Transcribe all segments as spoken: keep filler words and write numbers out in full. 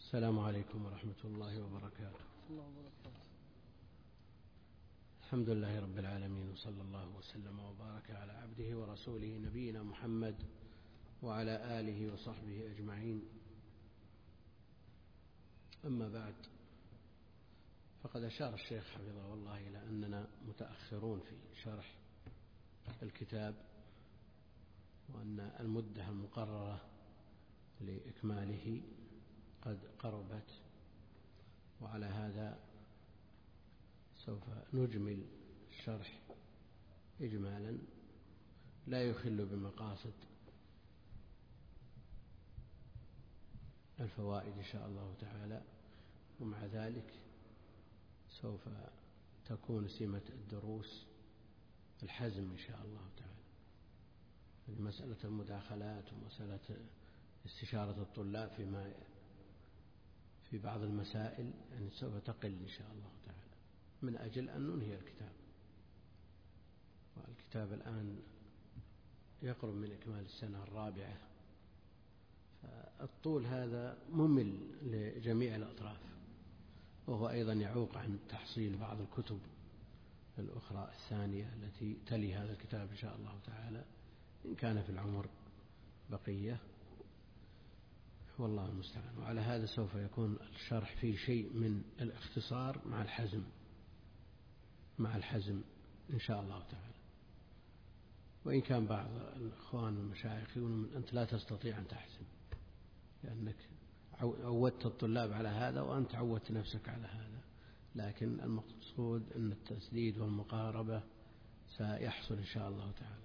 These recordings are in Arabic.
السلام عليكم ورحمة الله وبركاته. الحمد لله رب العالمين، وصلى الله وسلم وبارك على عبده ورسوله نبينا محمد وعلى آله وصحبه أجمعين. أما بعد، فقد أشار الشيخ حفظه الله إلى أننا متأخرون في شرح الكتاب، وأن المدة المقررة لإكماله قد قربت، وعلى هذا سوف نجمل الشرح إجمالا لا يخل بمقاصد الفوائد إن شاء الله تعالى. ومع ذلك سوف تكون سمة الدروس الحزم إن شاء الله تعالى. يعني مسألة المداخلات ومسألة استشارة الطلاب فيما في بعض المسائل يعني سوف تقل إن شاء الله تعالى، من أجل أن ننهي الكتاب. والكتاب الآن يقرب من إكمال السنة الرابعة، فالطول هذا ممل لجميع الأطراف، وهو أيضا يعوق عن تحصيل بعض الكتب الأخرى الثانية التي تلي هذا الكتاب إن شاء الله تعالى، إن كان في العمر بقية، والله المستعان. وعلى هذا سوف يكون الشرح فيه شيء من الاختصار مع الحزم مع الحزم إن شاء الله تعالى. وإن كان بعض الإخوان والمشايخ يقولون أنت لا تستطيع أن تحزم، لأنك عودت الطلاب على هذا وأنت عودت نفسك على هذا، لكن المقصود أن التسديد والمقاربة سيحصل إن شاء الله تعالى.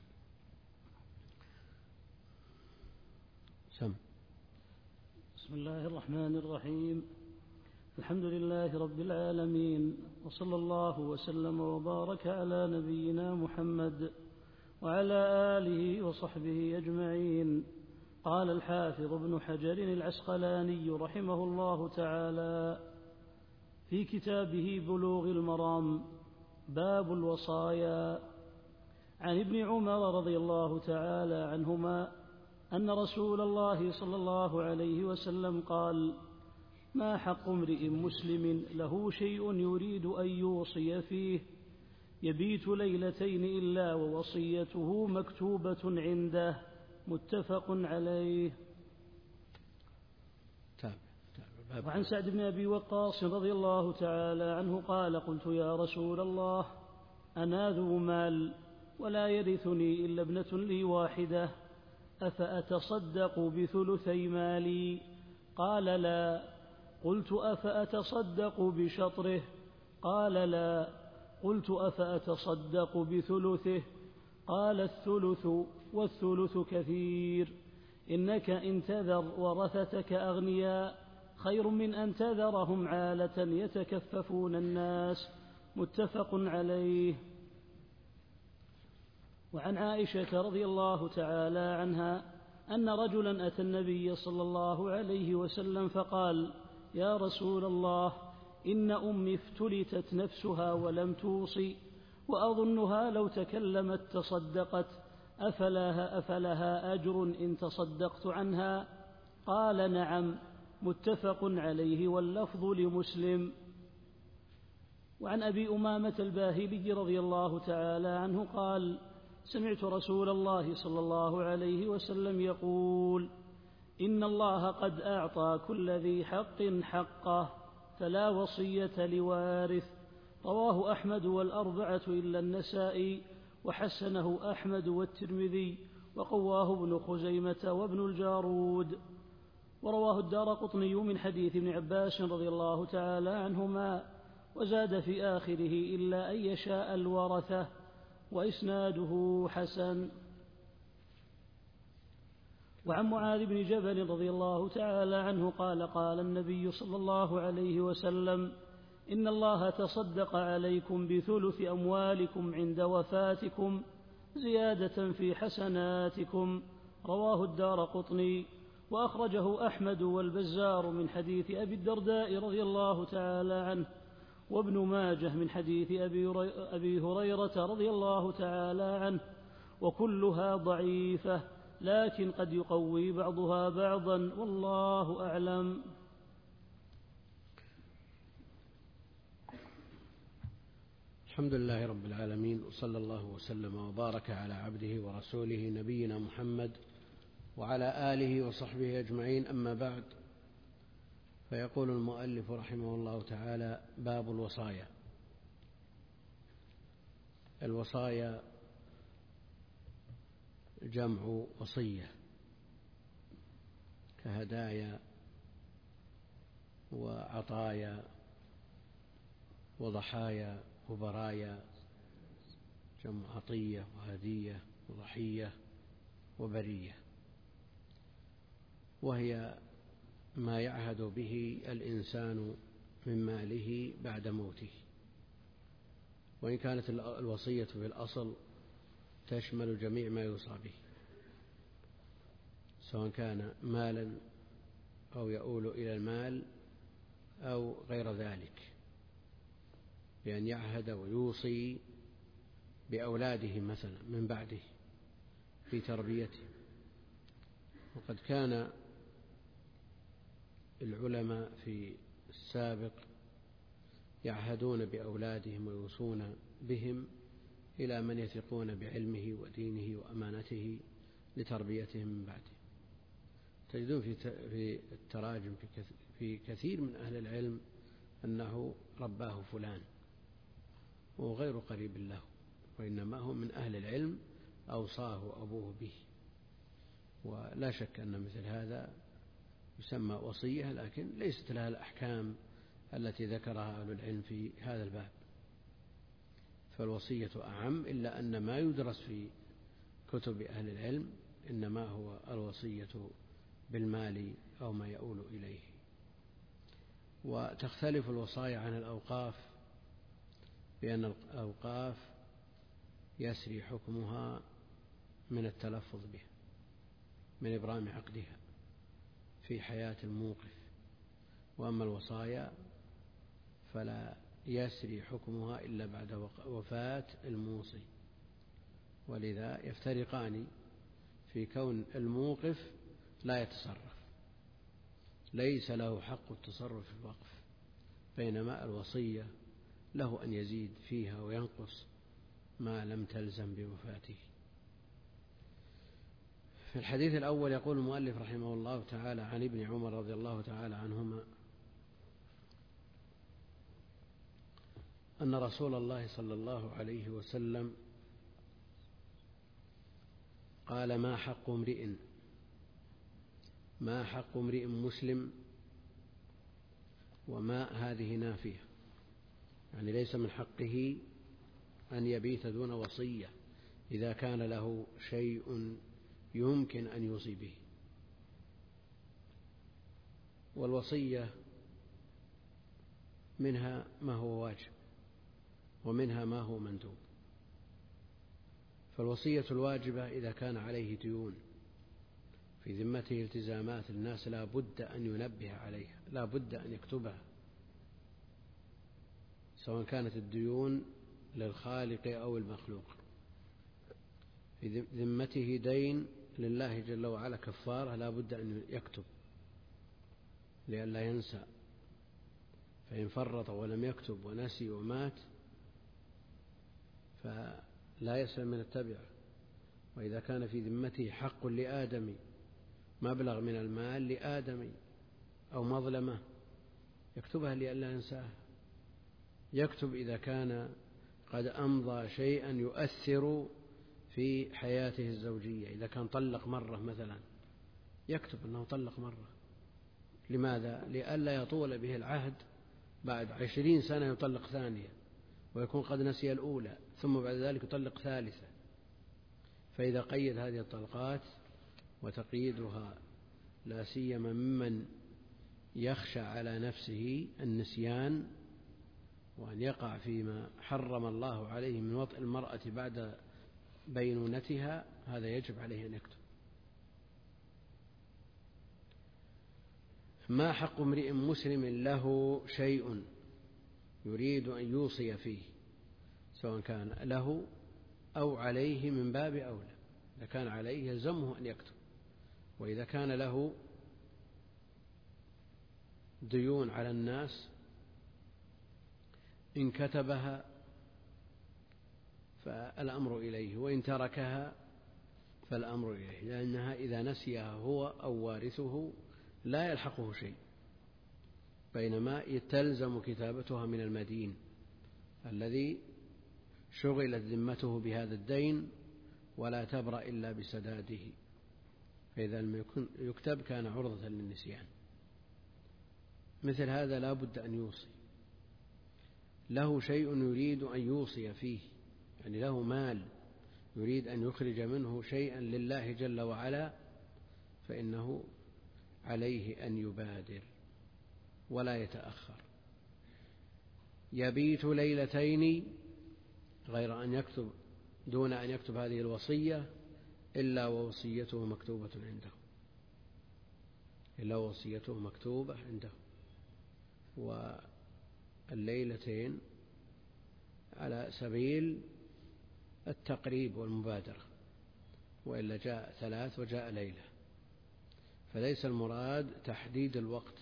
سم. بسم الله الرحمن الرحيم. الحمد لله رب العالمين، وصلى الله وسلم وبارك على نبينا محمد وعلى آله وصحبه أجمعين. قال الحافظ ابن حجر العسقلاني رحمه الله تعالى في كتابه بلوغ المرام باب الوصايا عن ابن عمر رضي الله تعالى عنهما أن رسول الله صلى الله عليه وسلم قال: ما حق امرئ مسلم له شيء يريد أن يوصي فيه يبيت ليلتين إلا ووصيته مكتوبة عنده، متفق عليه. وعن سعد بن أبي وقاص رضي الله تعالى عنه قال: قلت يا رسول الله أنا ذو مال ولا يرثني إلا ابنة لي واحدة، أفأتصدق بثلثي مالي؟ قال: لا. قلت: أفأتصدق بشطره؟ قال: لا. قلت: أفأتصدق بثلثه؟ قال: الثلث، والثلث كثير. إنك إن تذر ورثتك أغنياء خير من أن تذرهم عالة يتكففون الناس، متفق عليه. وعن عائشة رضي الله تعالى عنها أن رجلا أتى النبي صلى الله عليه وسلم فقال: يا رسول الله، إن أمي افتلتت نفسها ولم توصي، وأظنها لو تكلمت تصدقت، أفلها, أفلها أجر إن تصدقت عنها؟ قال: نعم، متفق عليه، واللفظ لمسلم. وعن أبي أمامة الباهلي رضي الله تعالى عنه قال: سمعت رسول الله صلى الله عليه وسلم يقول: إن الله قد أعطى كل ذي حق حقه، فلا وصية لوارث. رواه أحمد والأربعة إلا النسائي، وحسنه أحمد والترمذي، وقواه ابن خزيمة وابن الجارود. ورواه الدارقطني من حديث ابن عباس رضي الله تعالى عنهما، وزاد في آخره: إلا أن يشاء الورثة، وإسناده حسن. وعن معاذ بن جبل رضي الله تعالى عنه قال: قال النبي صلى الله عليه وسلم: إن الله تصدق عليكم بثلث أموالكم عند وفاتكم زيادة في حسناتكم. رواه الدارقطني، وأخرجه أحمد والبزار من حديث أبي الدرداء رضي الله تعالى عنه، وابن ماجه من حديث أبي هريرة رضي الله تعالى عنه، وكلها ضعيفة، لكن قد يقوي بعضها بعضا، والله أعلم. الحمد لله رب العالمين، وصلى الله وسلم وبارك على عبده ورسوله نبينا محمد وعلى آله وصحبه أجمعين. أما بعد، فيقول المؤلف رحمه الله تعالى: باب الوصايا. الوصايا جمع وصية، كهدايا وعطايا وضحايا وبرايا، جمع عطية وهدية وضحية وبرية، وهي ما يعهد به الإنسان من ماله بعد موته. وإن كانت الوصية في الأصل تشمل جميع ما يوصى به، سواء كان مالا أو يؤول إلى المال أو غير ذلك، بأن يعهد ويوصي بأولاده مثلا من بعده في تربيته. وقد كان العلماء في السابق يعهدون بأولادهم ويوصون بهم إلى من يثقون بعلمه ودينه وأمانته لتربيتهم من بعده. تجدون في التراجم في كثير من أهل العلم أنه رباه فلان وغير قريب له، وإنما هو من أهل العلم أوصاه أبوه به. ولا شك أن مثل هذا يسمى وصية، لكن ليست لها الأحكام التي ذكرها أهل العلم في هذا الباب. فالوصية أعم، إلا أن ما يدرس في كتب أهل العلم إنما هو الوصية بالمال أو ما يؤول إليه. وتختلف الوصايا عن الأوقاف، بأن الأوقاف يسري حكمها من التلفظ به، من إبرام عقدها في حياة الموقف. وأما الوصايا فلا يسري حكمها إلا بعد وفاة الموصي، ولذا يفترقان في كون الموقف لا يتصرف، ليس له حق التصرف في الوقف، بينما الوصية له أن يزيد فيها وينقص ما لم تلزم بوفاته. في الحديث الأول يقول المؤلف رحمه الله تعالى: عن ابن عمر رضي الله تعالى عنهما أن رسول الله صلى الله عليه وسلم قال: ما حق امرئ ما حق امرئ مسلم. وما هذه نافية، يعني ليس من حقه أن يبيت دون وصية إذا كان له شيء يمكن أن يوصي به. والوصية منها ما هو واجب ومنها ما هو مندوب. فالوصية الواجبة إذا كان عليه ديون في ذمته التزامات الناس لا بد أن ينبه عليها، لا بد أن يكتبها، سواء كانت الديون للخالق أو المخلوق. في ذمته دين لله جل وعلا كفارة لا بد أن يكتب لئلا ينسى، فإن فرط ولم يكتب ونسي ومات فلا يسلم من التبع. وإذا كان في ذمته حق لآدمي، مبلغ من المال لآدمي أو مظلمة، يكتبها لئلا ينساها. يكتب إذا كان قد أمضى شيئا يؤثر في حياته الزوجية، إذا كان طلق مرة مثلا يكتب أنه طلق مرة. لماذا؟ لئلا يطول به العهد بعد عشرين سنة يطلق ثانية ويكون قد نسي الأولى، ثم بعد ذلك يطلق ثالثة. فإذا قيد هذه الطلقات، وتقييدها لا سيما ممن يخشى على نفسه النسيان وأن يقع فيما حرم الله عليه من وطئ المرأة بعد بينونتها، هذا يجب عليه أن يكتب. ما حق امرئ مسلم له شيء يريد أن يوصي فيه، سواء كان له أو عليه من باب أولى. إذا كان عليه يلزمه أن يكتب، وإذا كان له ديون على الناس إن كتبها فالأمر إليه، وإن تركها فالأمر إليه، لأنها إذا نسيها هو أو وارثه لا يلحقه شيء، بينما تلزم كتابتها من المدين الذي شغلت ذمته بهذا الدين ولا تبرأ إلا بسداده، فإذا لم يكتب كان عرضة للنسيان. مثل هذا لا بد أن يوصي، له شيء يريد أن يوصي فيه، يعني له مال يريد أن يخرج منه شيئا لله جل وعلا، فإنه عليه أن يبادر ولا يتأخر. يبيت ليلتين غير أن يكتب دون أن يكتب هذه الوصية إلا ووصيته مكتوبة عنده، إلا وصيته مكتوبة عنده. والليلتين على سبيل التقريب والمبادرة، وإلا جاء ثلاث وجاء ليلة، فليس المراد تحديد الوقت،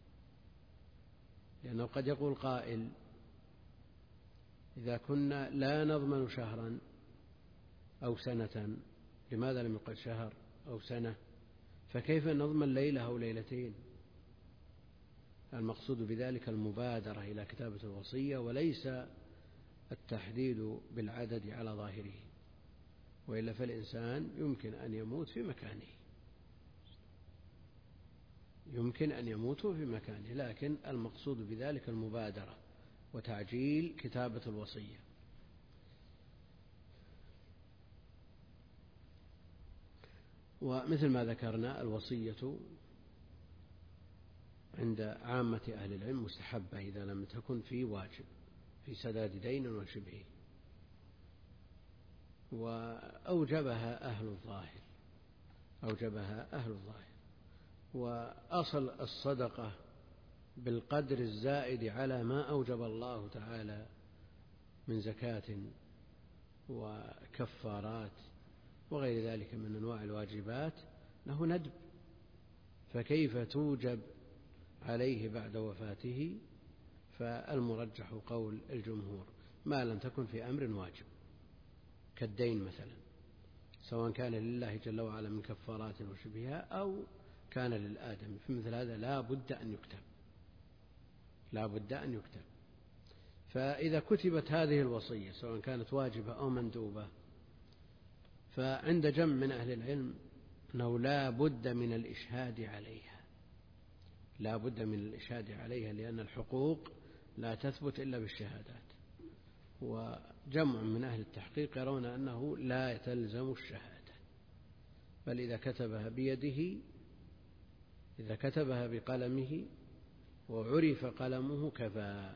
لأنه قد يقول قائل: إذا كنا لا نضمن شهرا أو سنة لماذا لم يقل شهر أو سنة؟ فكيف نضمن ليلة أو ليلتين؟ المقصود بذلك المبادرة إلى كتابة الوصية، وليس التحديد بالعدد على ظاهره، وإلا فالإنسان يمكن أن يموت في مكانه، يمكن أن يموت في مكانه، لكن المقصود بذلك المبادرة وتعجيل كتابة الوصية. ومثل ما ذكرنا الوصية عند عامة أهل العلم مستحبة إذا لم تكن في واجب، في سداد دين وشبهه، وأوجبها أهل الظاهر، أوجبها أهل الظاهر. وأصل الصدقة بالقدر الزائد على ما أوجب الله تعالى من زكاة وكفارات وغير ذلك من أنواع الواجبات له ندب، فكيف توجب عليه بعد وفاته؟ فالمرجح قول الجمهور ما لم تكن في أمر واجب كالدين مثلا، سواء كان لله جل وعلا من كفارات وشبهها أو كان للآدم، في مثل هذا لا بد أن يكتب، لا بد أن يكتب. فإذا كتبت هذه الوصية سواء كانت واجبة أو مندوبة، فعند جمع من أهل العلم أنه لا بد من الإشهاد عليها، لا بد من الإشهاد عليها، لأن الحقوق لا تثبت إلا بالشهادات. وجمع من أهل التحقيق يرون أنه لا تلزم الشهادة، بل إذا كتبها بيده، إذا كتبها بقلمه وعرف قلمه كفى،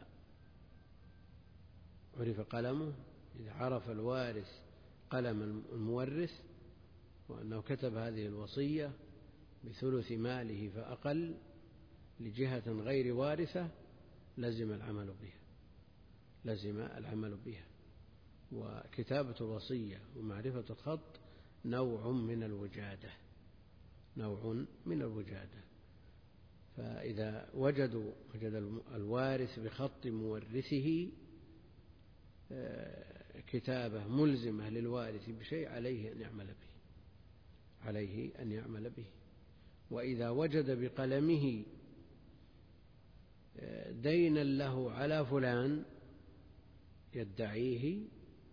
عرف قلمه، إذا عرف الوارث قلم المورث وأنه كتب هذه الوصية بثلث ماله فأقل لجهة غير وارثة لزم العمل بها، لزم العمل بها. وكتابة الوصية ومعرفة الخط نوع من الوجادة، نوع من الوجادة. فإذا وجدوا وجد الوارث بخط مورثه كتابة ملزمة للوارث بشيء عليه أن يعمل به، عليه أن يعمل به. وإذا وجد بقلمه دينا له على فلان يدعيه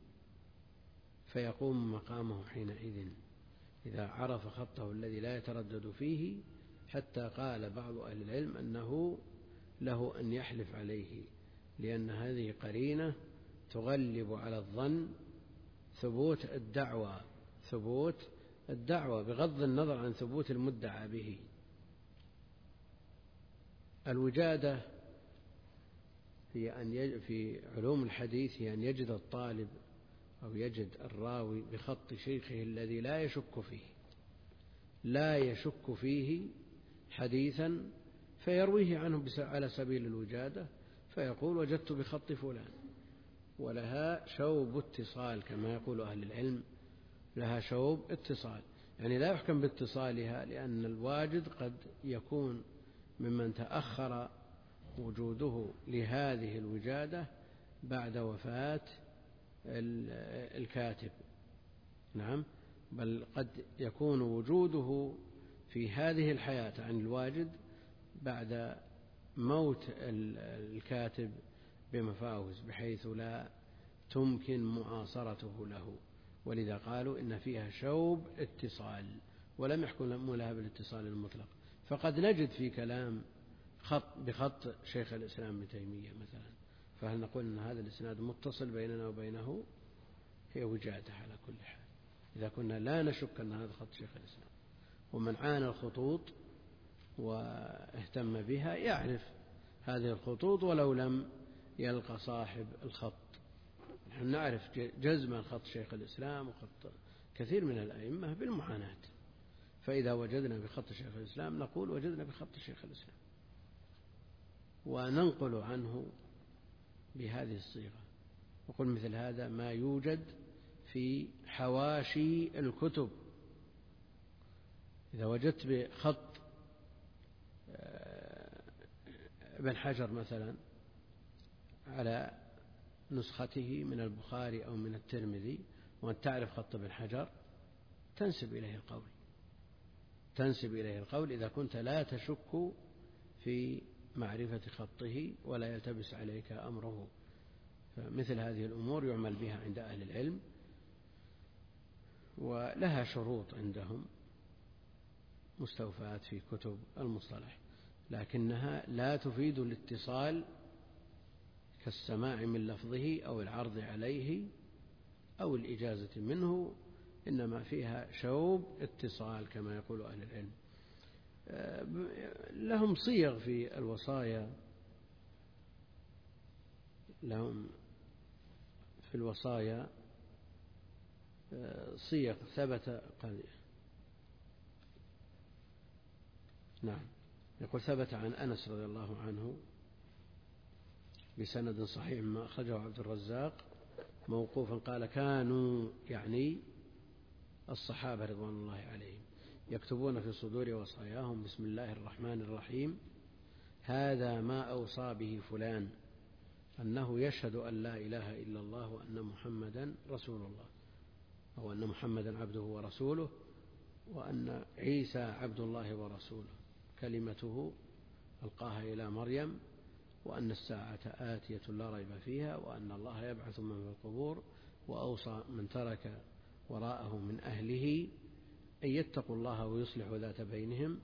فيقوم مقامه حينئذ، إذا عرف خطه الذي لا يتردد فيه، حتى قال بعض أهل العلم أنه له أن يحلف عليه، لأن هذه قرينة تغلب على الظن ثبوت الدعوى، ثبوت الدعوى بغض النظر عن ثبوت المدعى به. الوجادة هي أن في علوم الحديث هي أن يجد الطالب أو يجد الراوي بخط شيخه الذي لا يشك فيه، لا يشك فيه حديثا، فيرويه عنه على سبيل الوجادة، فيقول وجدت بخط فلان، ولها شوب اتصال كما يقول أهل العلم، لها شوب اتصال، يعني لا يحكم باتصالها، لأن الواجد قد يكون ممن تأخر وجوده لهذه الوجادة بعد وفاة الكاتب. نعم، بل قد يكون وجوده في هذه الحياة عن الواجد بعد موت الكاتب بمفاوز، بحيث لا تمكن معاصرته له، ولذا قالوا إن فيها شوب اتصال، ولم يحكم لها بالاتصال المطلق. فقد نجد في كلام خط بخط شيخ الإسلام ابن تيمية مثلا، فهل نقول أن هذا الإسناد متصل بيننا وبينه؟ هي وجادة على كل حال، إذا كنا لا نشك أن هذا خط شيخ الإسلام. ومن عانى الخطوط واهتم بها يعرف هذه الخطوط ولو لم يلقى صاحب الخط. نحن نعرف جزما خط شيخ الإسلام وخط كثير من الأئمة بالمعاناة، فإذا وجدنا بخط شيخ الإسلام نقول وجدنا بخط شيخ الإسلام، وننقل عنه بهذه الصيغة. وقل مثل هذا ما يوجد في حواشي الكتب. إذا وجدت بخط ابن حجر مثلا على نسخته من البخاري أو من الترمذي، وأن تعرف خط ابن حجر تنسب إليه القول تنسب إليه القول إذا كنت لا تشك في معرفة خطه ولا يلتبس عليك أمره. فمثل هذه الأمور يعمل بها عند أهل العلم، ولها شروط عندهم مستوفاة في كتب المصطلح، لكنها لا تفيد الاتصال كالسماع من لفظه أو العرض عليه أو الإجازة منه، إنما فيها شوب اتصال كما يقول أهل العلم. لهم صيغ في الوصايا لهم في الوصايا صيغ ثبت قال نعم يقول ثبت عن أنس رضي الله عنه بسند صحيح ما أخرجه عبد الرزاق موقوفا قال كانوا يعني الصحابة رضوان الله عليهم يكتبون في صدور وصاياهم بسم الله الرحمن الرحيم هذا ما أوصى به فلان أنه يشهد أن لا إله إلا الله وأن محمدا رسول الله، أو أن محمدا عبده ورسوله، وأن عيسى عبد الله ورسوله كلمته ألقاها إلى مريم، وأن الساعة آتية لا ريب فيها، وأن الله يبعث من في القبور، وأوصى من ترك وراءه من أهله أن يتقوا الله ويصلحوا ذات بينهم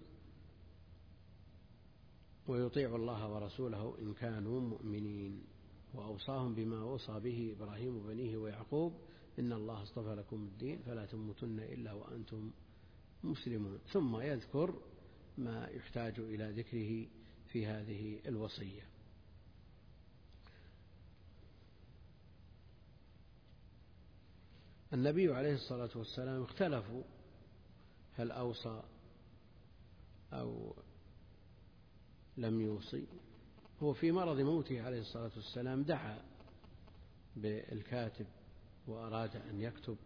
ويطيعوا الله ورسوله إن كانوا مؤمنين، وأوصاهم بما وصى به إبراهيم وبنيه ويعقوب إن الله اصطفى لكم الدين فلا تموتن إلا وأنتم مسلمون. ثم يذكر ما يحتاج إلى ذكره في هذه الوصية. النبي عليه الصلاة والسلام اختلفوا هل أوصى أو لم يوصي. هو في مرض موته عليه الصلاة والسلام دعا بالكاتب وأراد أن يكتب،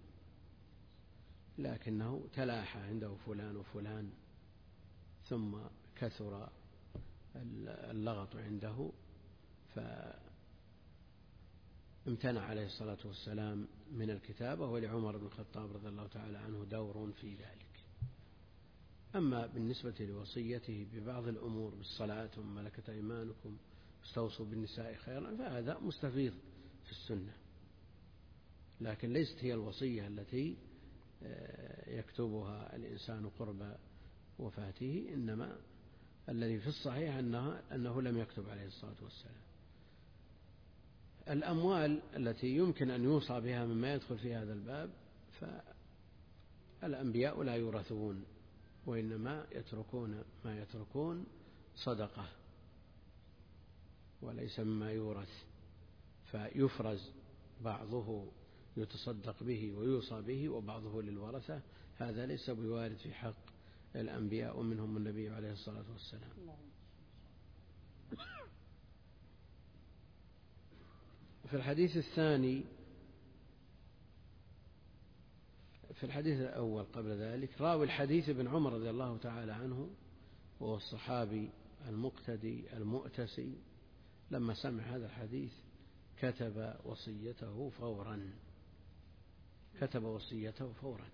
لكنه تلاحى عنده فلان وفلان، ثم كثر اللغط عنده فامتنع عليه الصلاة والسلام من الكتابة، ولعمر بن الخطاب رضي الله تعالى عنه دور في ذلك. أما بالنسبة لوصيته ببعض الأمور بالصلاة ثم ملكت أيمانكم استوصوا بالنساء خيرا فهذا مستفيض في السنة، لكن ليست هي الوصية التي يكتبها الإنسان قرب وفاته، إنما الذي في الصحيح أنه, أنه لم يكتب عليه الصلاة والسلام. الأموال التي يمكن أن يوصى بها مما يدخل في هذا الباب فالأنبياء لا يورثون، وإنما يتركون ما يتركون صدقة وليس مما يورث، فيفرز بعضه يتصدق به ويوصى به وبعضه للورثة، هذا ليس بوارد في حق الأنبياء ومنهم النبي عليه الصلاة والسلام. في الحديث الثاني في الحديث الأول قبل ذلك راوي الحديث ابن عمر رضي الله تعالى عنه، وهو الصحابي المقتدي المؤتسي، لما سمع هذا الحديث كتب وصيته فورا كتب وصيته فورا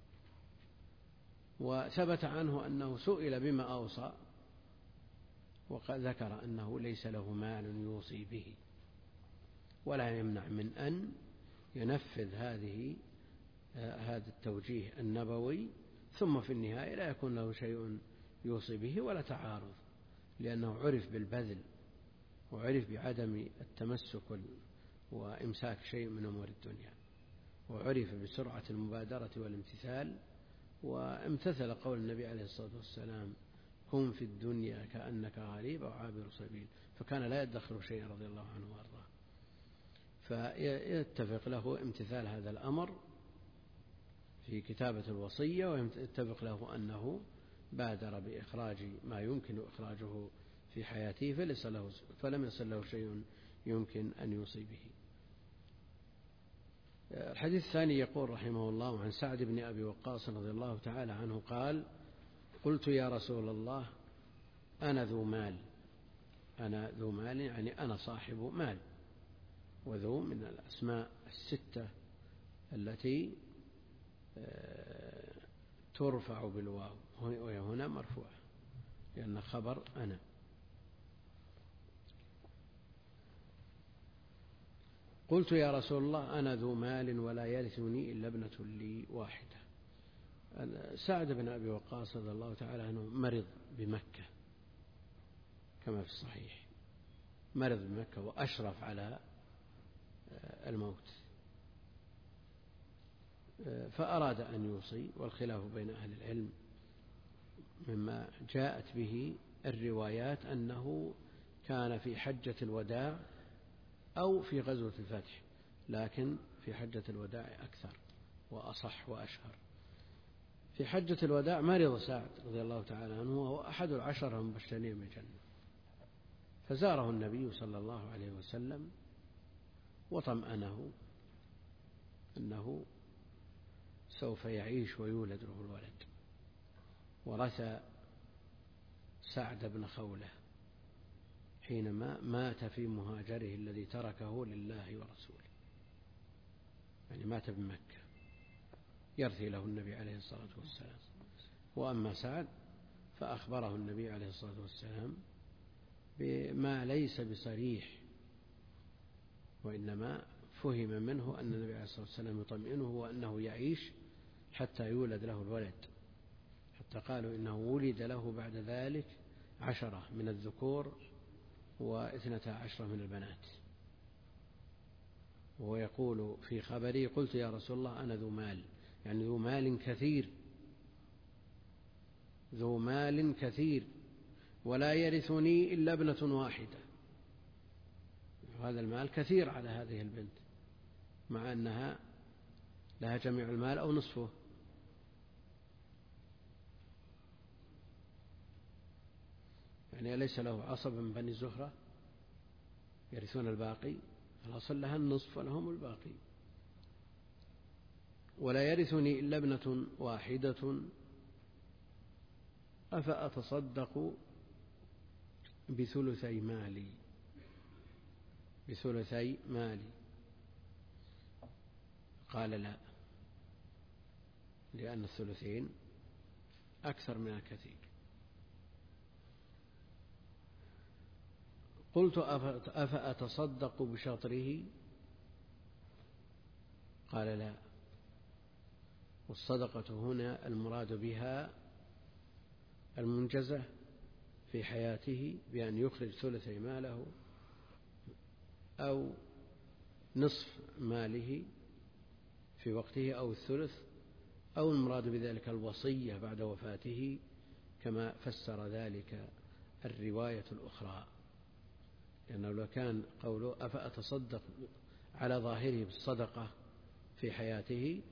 وثبت عنه أنه سئل بما أوصى وقد ذكر أنه ليس له مال يوصي به ولا يمنع من أن ينفذ هذه هذا التوجيه النبوي ثم في النهاية لا يكون له شيء يوصي به ولا تعارض، لأنه عرف بالبذل وعرف بعدم التمسك وإمساك شيء من أمور الدنيا، وعرف بسرعة المبادرة والامتثال، وامتثل قول النبي عليه الصلاة والسلام كن في الدنيا كأنك غريب أو عابر سبيل، فكان لا يدخر شيئا رضي الله عنه وارضاه. فيتفق له امتثال هذا الأمر في كتابة الوصية، ويتفق له أنه بادر بإخراج ما يمكن إخراجه في حياته فليس له فلم يصل له شيء يمكن أن يوصي به. الحديث الثاني يقول رحمه الله عن سعد بن أبي وقاص رضي الله تعالى عنه قال قلت يا رسول الله أنا ذو مال أنا ذو مال يعني أنا صاحب مال، وذو من الأسماء الستة التي ترفع بالواو وهي هنا مرفوعة لأن خبر أنا. قلت يا رسول الله أنا ذو مال ولا يرثني إلا ابنة لي واحدة. سعد بن أبي وقاص رضي الله تعالى عنه مرض بمكة كما في الصحيح، مرض بمكة وأشرف على الموت، فأراد أن يوصي، والخلاف بين أهل العلم مما جاءت به الروايات أنه كان في حجة الوداع أو في غزوة الفتح، لكن في حجة الوداع أكثر وأصح وأشهر. في حجة الوداع مرض سعد رضي الله تعالى عنه وهو أحد العشرة المبشرين بالجنة، فزاره النبي صلى الله عليه وسلم وطمأنه أنه سوف يعيش ويولد له الولد. ورث سعد بن خولة حينما مات في مهاجره الذي تركه لله ورسوله، يعني مات بمكة يرثي له النبي عليه الصلاة والسلام. وأما سعد فأخبره النبي عليه الصلاة والسلام بما ليس بصريح، وإنما فهم منه أن النبي عليه الصلاة والسلام يطمئنه وأنه يعيش حتى يولد له الولد، حتى قالوا إنه ولد له بعد ذلك عشرة من الذكور واثنتا عشرة من البنات. وهو يقول في خبري قلت يا رسول الله أنا ذو مال، يعني ذو مال كثير ذو مال كثير ولا يرثني إلا ابنة واحدة. هذا المال كثير على هذه البنت مع أنها لها جميع المال أو نصفه. يعني ليس له عصب من بني زهرة يرثون الباقي، الأصل لها النصف ولهم الباقي. ولا يرثني إلا ابنة واحدة أفأتصدق بثلثي مالي بثلثي مالي قال لا، لأن الثلثين أكثر من الكثير. قلت أفأتصدق بشطره قال لا. والصدقة هنا المراد بها المنجزة في حياته بأن يخرج ثلثي ماله أو نصف ماله في وقته أو الثلث، أو المراد بذلك الوصية بعد وفاته كما فسر ذلك الرواية الأخرى، لأنه لو كان قوله أفأتصدق على ظاهره بالصدقة في حياته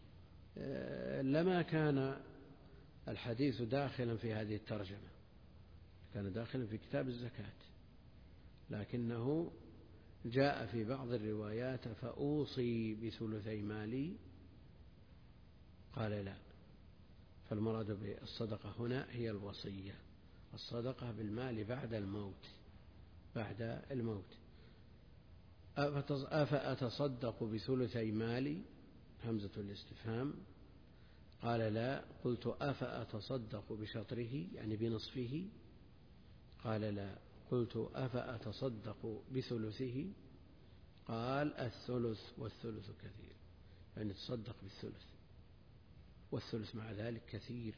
لما كان الحديث داخلا في هذه الترجمة، كان داخلا في كتاب الزكاة، لكنه جاء في بعض الروايات فأوصي بثلثي مالي قال لا. فالمراد بالصدقة هنا هي الوصية، الصدقة بالمال بعد الموت بعد الموت أفأتصدق بثلثي مالي همزة الاستفهام. قال لا. قلت أفأتصدق بشطره يعني بنصفه. قال لا. قلت أفأتصدق بثلثه. قال الثلث والثلث كثير، يعني تصدق بالثلث، والثلث مع ذلك كثير.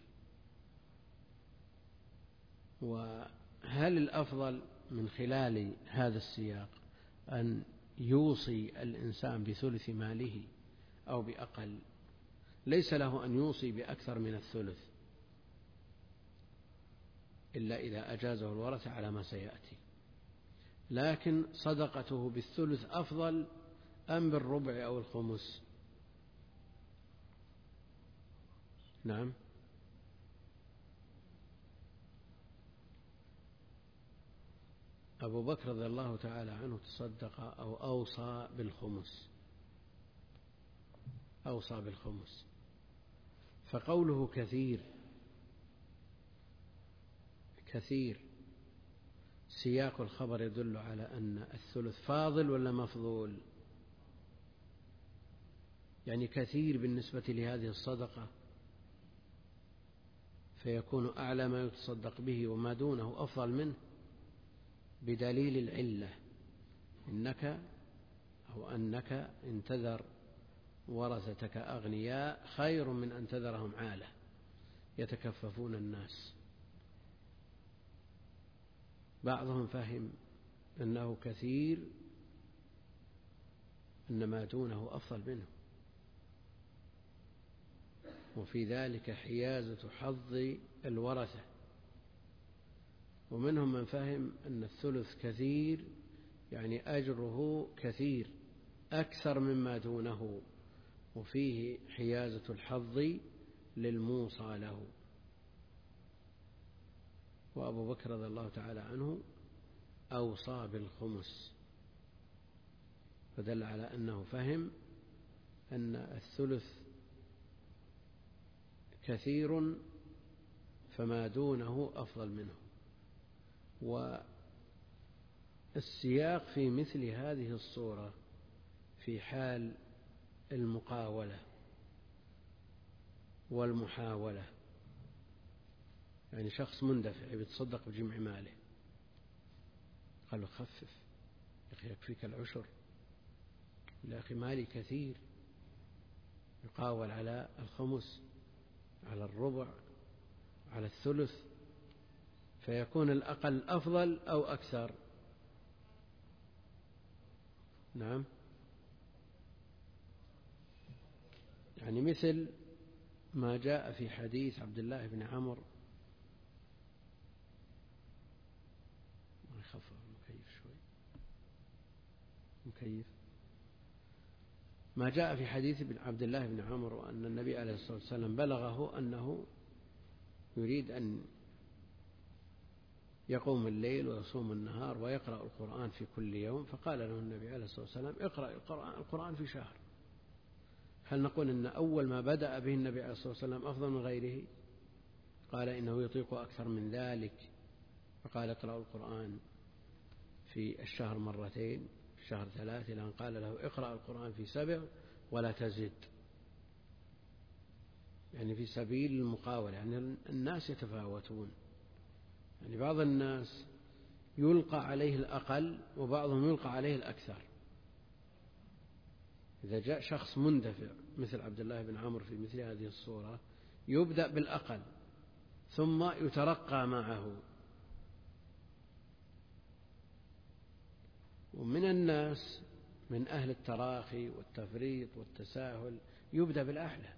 وهل الأفضل من خلال هذا السياق أن يوصي الإنسان بثلث ماله أو بأقل؟ ليس له أن يوصي بأكثر من الثلث إلا إذا أجازه الورثة على ما سيأتي، لكن صدقته بالثلث أفضل أم بالربع أو الخمس؟ نعم. أبو بكر رضي الله تعالى عنه تصدق أو أوصى بالخمس، أوصى بالخمس. فقوله كثير كثير سياق الخبر يدل على أن الثلث فاضل ولا مفضول؟ يعني كثير بالنسبة لهذه الصدقة، فيكون أعلى ما يتصدق به وما دونه أفضل منه بدليل العلة، إنك أو أنك إن تذر ورثتك أغنياء خير من أن تذرهم عالة يتكففون الناس. بعضهم فهم أنه كثير أن ما دونه أفضل منه، وفي ذلك حيازة حظ الورثة. ومنهم من فهم أن الثلث كثير يعني أجره كثير أكثر مما دونه، وفيه حيازة الحظ للموصى له. وأبو بكر رضي الله تعالى عنه أوصى بالخمس، فدل على أنه فهم أن الثلث كثير فما دونه أفضل منه. والسياق في مثل هذه الصورة في حال المقاولة والمحاولة، يعني شخص مندفع يتصدق بجمع ماله، قال له خفف يا أخي يكفيك العشر، يا أخي مالي كثير، يقاول على الخمس على الربع على الثلث، فيكون الأقل أفضل أو أكثر؟ نعم. يعني مثل ما جاء في حديث عبد الله بن عمرو، ما يخفف المكيف شوي مكيف ما جاء في حديث ابن عبد الله بن عمرو أن النبي عليه الصلاة والسلام بلغه أنه يريد أن يقوم الليل ويصوم النهار ويقرأ القرآن في كل يوم، فقال له النبي عليه الصلاة والسلام اقرأ القرآن في شهر. هل نقول أن أول ما بدأ به النبي عليه الصلاة والسلام أفضل من غيره؟ قال إنه يطيق أكثر من ذلك، فقال اقرأ القرآن في الشهر مرتين، في الشهر ثلاث، لأن قال له اقرأ القرآن في سبع ولا تزد، يعني في سبيل المقاولة. يعني الناس يتفاوتون، يعني بعض الناس يلقى عليه الأقل وبعضهم يلقى عليه الأكثر. إذا جاء شخص مندفع مثل عبد الله بن عمرو في مثل هذه الصورة يبدأ بالأقل ثم يترقى معه. ومن الناس من أهل التراخي والتفريط والتساهل يبدأ بالأعلى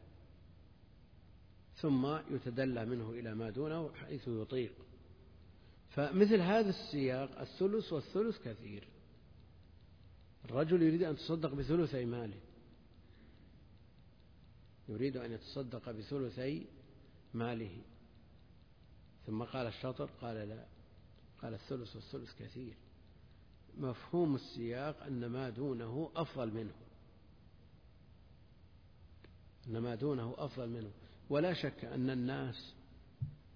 ثم يتدلى منه إلى ما دونه حيث يطيق. فمثل هذا السياق الثلث والثلث كثير. الرجل يريد أن يتصدق بثلثي ماله، يريد أن يتصدق بثلثي ماله، ثم قال الشطر، قال لا، قال الثلث والثلث كثير. مفهوم السياق أن ما دونه أفضل منه، أن ما دونه أفضل منه. ولا شك أن الناس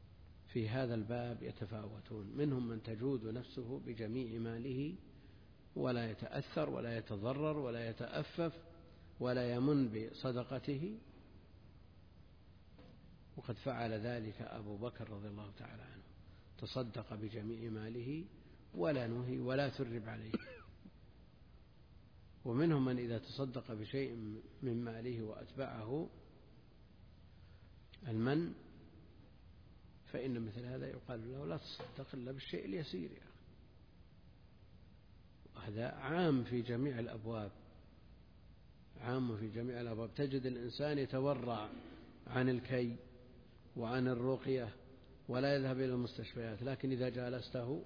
في هذا الباب يتفاوتون، منهم من تجود نفسه بجميع ماله ولا يتأثر ولا يتضرر ولا يتأفف ولا يمن بصدقته. وقد فعل ذلك أبو بكر رضي الله تعالى عنه، تصدق بجميع ماله ولا نهي ولا ثرب عليه. ومنهم من إذا تصدق بشيء من ماله وأتبعه المن فإن مثل هذا يقال له لا تصدق إلا بالشيء اليسير يا أخي. وهذا عام في جميع الأبواب، عام في جميع الأبواب. تجد الإنسان يتورع عن الكي وعن الرقية ولا يذهب إلى المستشفيات، لكن إذا جالسته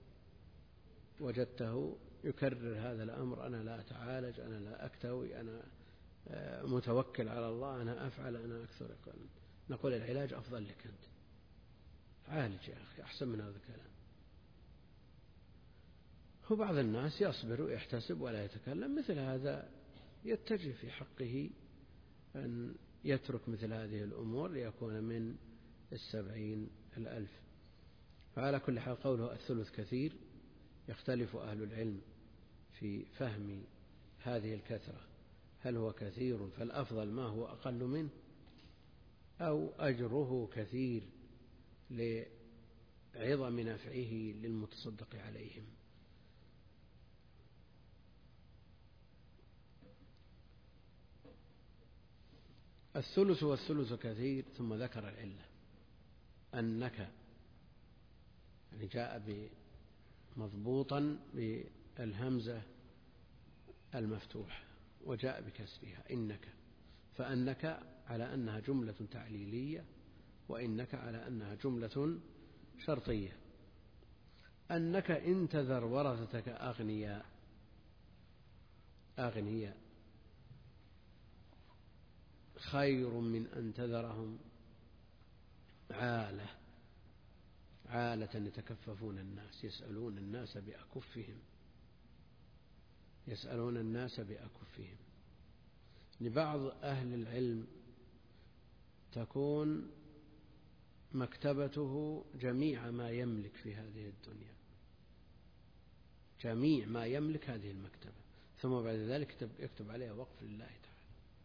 وجدته يكرر هذا الأمر: أنا لا أتعالج، أنا لا أكتوي، أنا متوكل على الله، أنا أفعل، أنا أكثر. نقول العلاج أفضل لك أنت، عالج يا أخي أحسن من هذا الكلام. وبعض الناس يصبر ويحتسب ولا يتكلم، مثل هذا يتجه في حقه أن يترك مثل هذه الأمور ليكون من السبعين الألف. فعلى كل حال قوله الثلث كثير، يختلف أهل العلم في فهم هذه الكثرة، هل هو كثير فالأفضل ما هو أقل منه، أو أجره كثير لعظم نفعه للمتصدق عليهم. الثلث والثلث كثير، ثم ذكر العلة أنك، يعني جاء مضبوطا بالهمزة المفتوحة وجاء بكسرها إنك، فأنك على أنها جملة تعليلية، وإنك على أنها جملة شرطية. أنك إن تذر ورثتك أغنياء أغنياء خير من أن تذرهم عالة عالة يتكففون الناس، يسألون الناس بأكفهم يسألون الناس بأكفهم. لبعض أهل العلم تكون مكتبته جميع ما يملك في هذه الدنيا، جميع ما يملك هذه المكتبة، ثم بعد ذلك يكتب عليها وقف لله تعالى،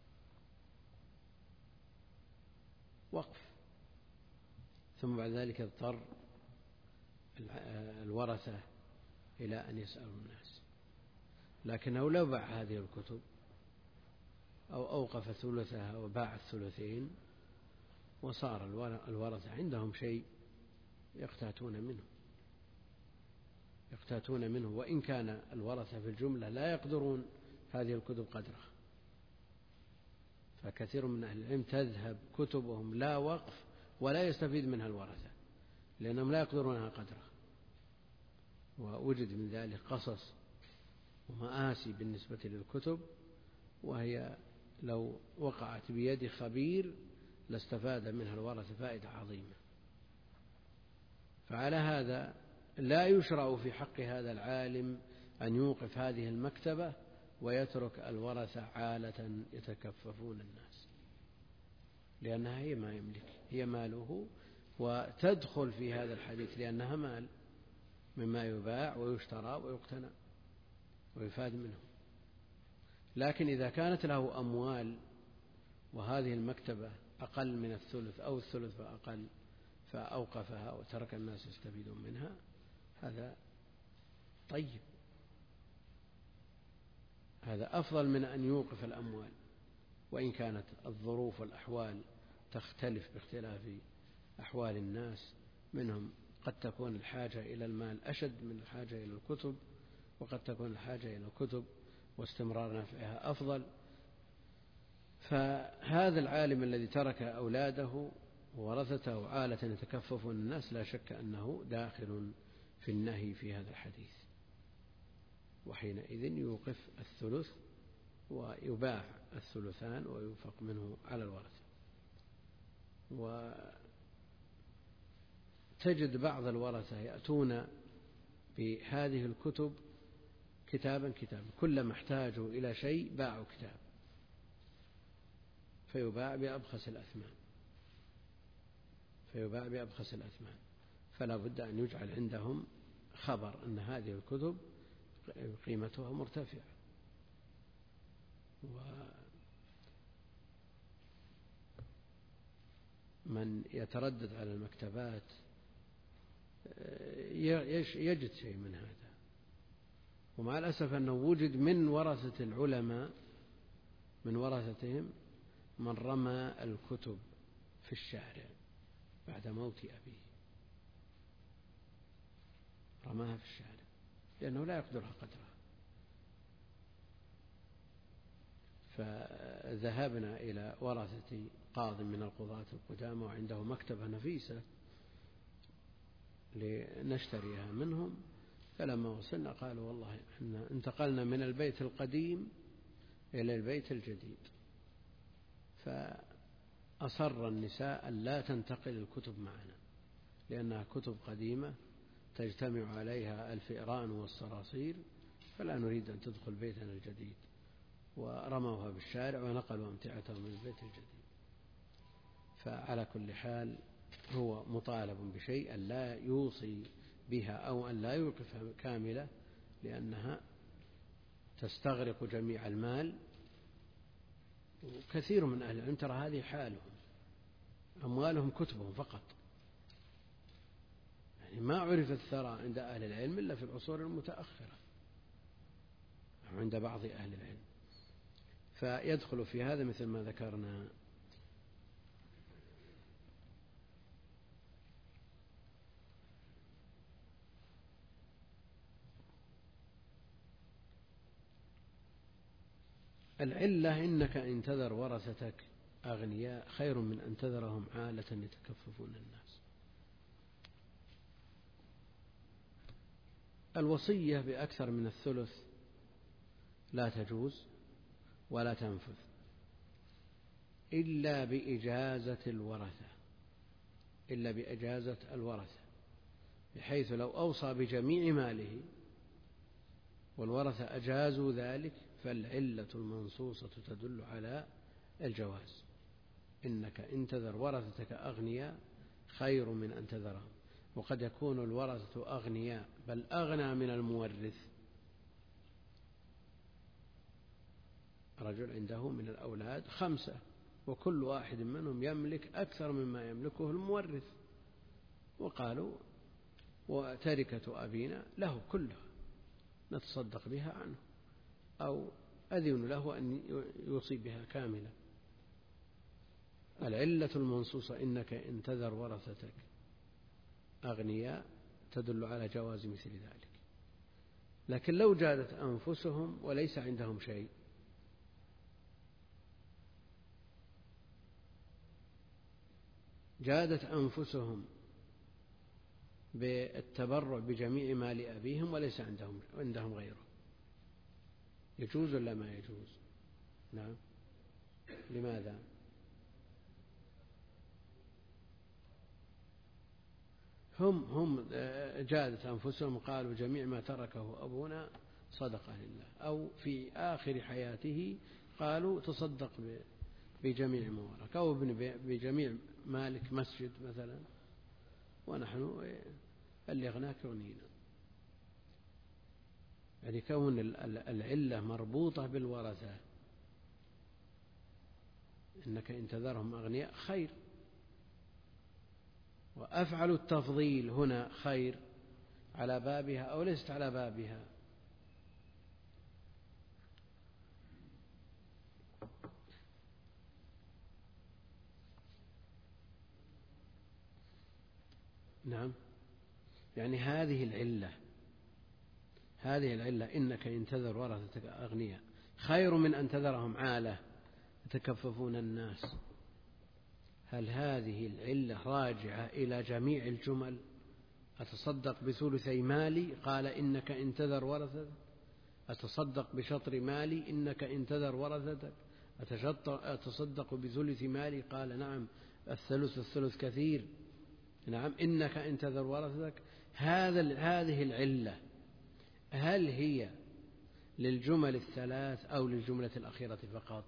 وقف، ثم بعد ذلك يضطر الورثة إلى أن يسألوا الناس. لكنه لو باع هذه الكتب أو أوقف ثلثها وباع الثلثين وصار الورثة عندهم شيء يقتاتون منه يقتاتون منه وإن كان الورثة في الجملة لا يقدرون هذه الكتب قدرها. فكثير من أهل العلم تذهب كتبهم لا وقف ولا يستفيد منها الورثة لأنهم لا يقدرونها قدرها. ووجد من ذلك قصص ومآسي بالنسبة للكتب، وهي لو وقعت بيد خبير لاستفاد منها الورثة فائدة عظيمة. فعلى هذا لا يشرع في حق هذا العالم أن يوقف هذه المكتبة ويترك الورثة عالة يتكففون الناس، لأنها هي ما يملك، هي ماله، وتدخل في هذا الحديث لأنها مال مما يباع ويشترى ويقتنى ويفاد منه. لكن إذا كانت له أموال وهذه المكتبة أقل من الثلث أو الثلث فأقل فأوقفها وترك الناس يستفيدون منها، هذا طيب، هذا أفضل من أن يوقف الأموال، وإن كانت الظروف والأحوال تختلف باختلاف أحوال الناس. منهم قد تكون الحاجة إلى المال أشد من الحاجة إلى الكتب، وقد تكون الحاجة إلى الكتب واستمرار نفعها أفضل. فهذا العالم الذي ترك أولاده وورثته عالة يتكففون الناس لا شك أنه داخل في النهي في هذا الحديث، وحينئذ يوقف الثلث ويباع الثلثان وينفق منه على الورثة. وتجد بعض الورثة يأتون بهذه الكتب كتابا كتابا، كلما احتاجوا إلى شيء باعوا كتاب فيباع بأبخس الأثمان فيباع بأبخس الأثمان فلا بد أن يجعل عندهم خبر أن هذه الكتب قيمتها مرتفعة. ومن يتردد على المكتبات يجد شيء من هذا. ومع الأسف أنه وجد من ورثة العلماء من ورثتهم من رمى الكتب في الشارع بعد موت أبيه، رماها في الشارع لأنه لا يقدرها قدرها. فذهبنا إلى ورثة قاض من القضاة القدامى وعنده مكتبة نفيسة لنشتريها منهم، فلما وصلنا قالوا والله إحنا انتقلنا من البيت القديم إلى البيت الجديد، فأصر النساء أن لا تنتقل الكتب معنا لأنها كتب قديمة تجتمع عليها الفئران والصراصير، فلا نريد أن تدخل بيتنا الجديد، ورموها بالشارع ونقلوا أمتعتهم من البيت الجديد. فعلى كل حال هو مطالب بشيء أن لا يوصي بها أو أن لا يوقفها كاملة، لأنها تستغرق جميع المال. وكثير من أهل العلم ترى هذه حالهم، أموالهم كتبهم فقط، يعني ما عرف الثراء عند أهل العلم إلا في العصور المتأخرة عند بعض أهل العلم. فيدخل في هذا مثل ما ذكرنا العلة: إنك إن تذر ورثتك أغنياء خير من أن تذرهم عالة يتكففون الناس. الوصية بأكثر من الثلث لا تجوز ولا تنفذ إلا بإجازة الورثة إلا بإجازة الورثة بحيث لو أوصى بجميع ماله والورثة أجازوا ذلك فالعلة المنصوصة تدل على الجواز. إنك إن تذر ورثتك أغنياء خير من أن تذرهم. وقد يكون الورثة أغنياء بل أغنى من المورث، رجل عنده من الأولاد خمسة وكل واحد منهم يملك أكثر مما يملكه المورث، وقالوا وتركة أبينا له كلها نتصدق بها عنه أو أذن له أن يوصي بها كاملة. العلة المنصوصة إنك إن تذر ورثتك أغنياء تدل على جواز مثل ذلك. لكن لو جادت أنفسهم وليس عندهم شيء جادت أنفسهم بالتبرع بجميع مال أبيهم وليس عندهم عندهم غيره، يجوز ولا ما يجوز؟ نعم. لماذا؟ هم هم جادت أنفسهم قالوا جميع ما تركه أبونا صدقة لله، أو في آخر حياته قالوا تصدق بجميع موارك، أو بجميع مالك مسجد مثلا، ونحن اللي أغناك يغنينا. يعني كون العلة مربوطة بالورثة، إنك إن تذرهم أغنياء خير، وأفعل التفضيل هنا خير على بابها أو ليست على بابها؟ نعم. يعني هذه العلة هذه العلة إنك إن تذر ورثتك أغنياء خير من أن تذرهم عالة يتكففون الناس. هل هذه العلة راجعة إلى جميع الجمل؟ أتصدق بثلثي مالي؟ قال إنك إن تذر ورثتك. أتصدق بشطر مالي؟ إنك إن تذر ورثتك. أتصدق بثلث مالي؟ قال نعم الثلث الثلث كثير. نعم إنك إن تذر ورثتك. هذا هذه العلة هل هي للجمل الثلاث أو للجملة الأخيرة فقط؟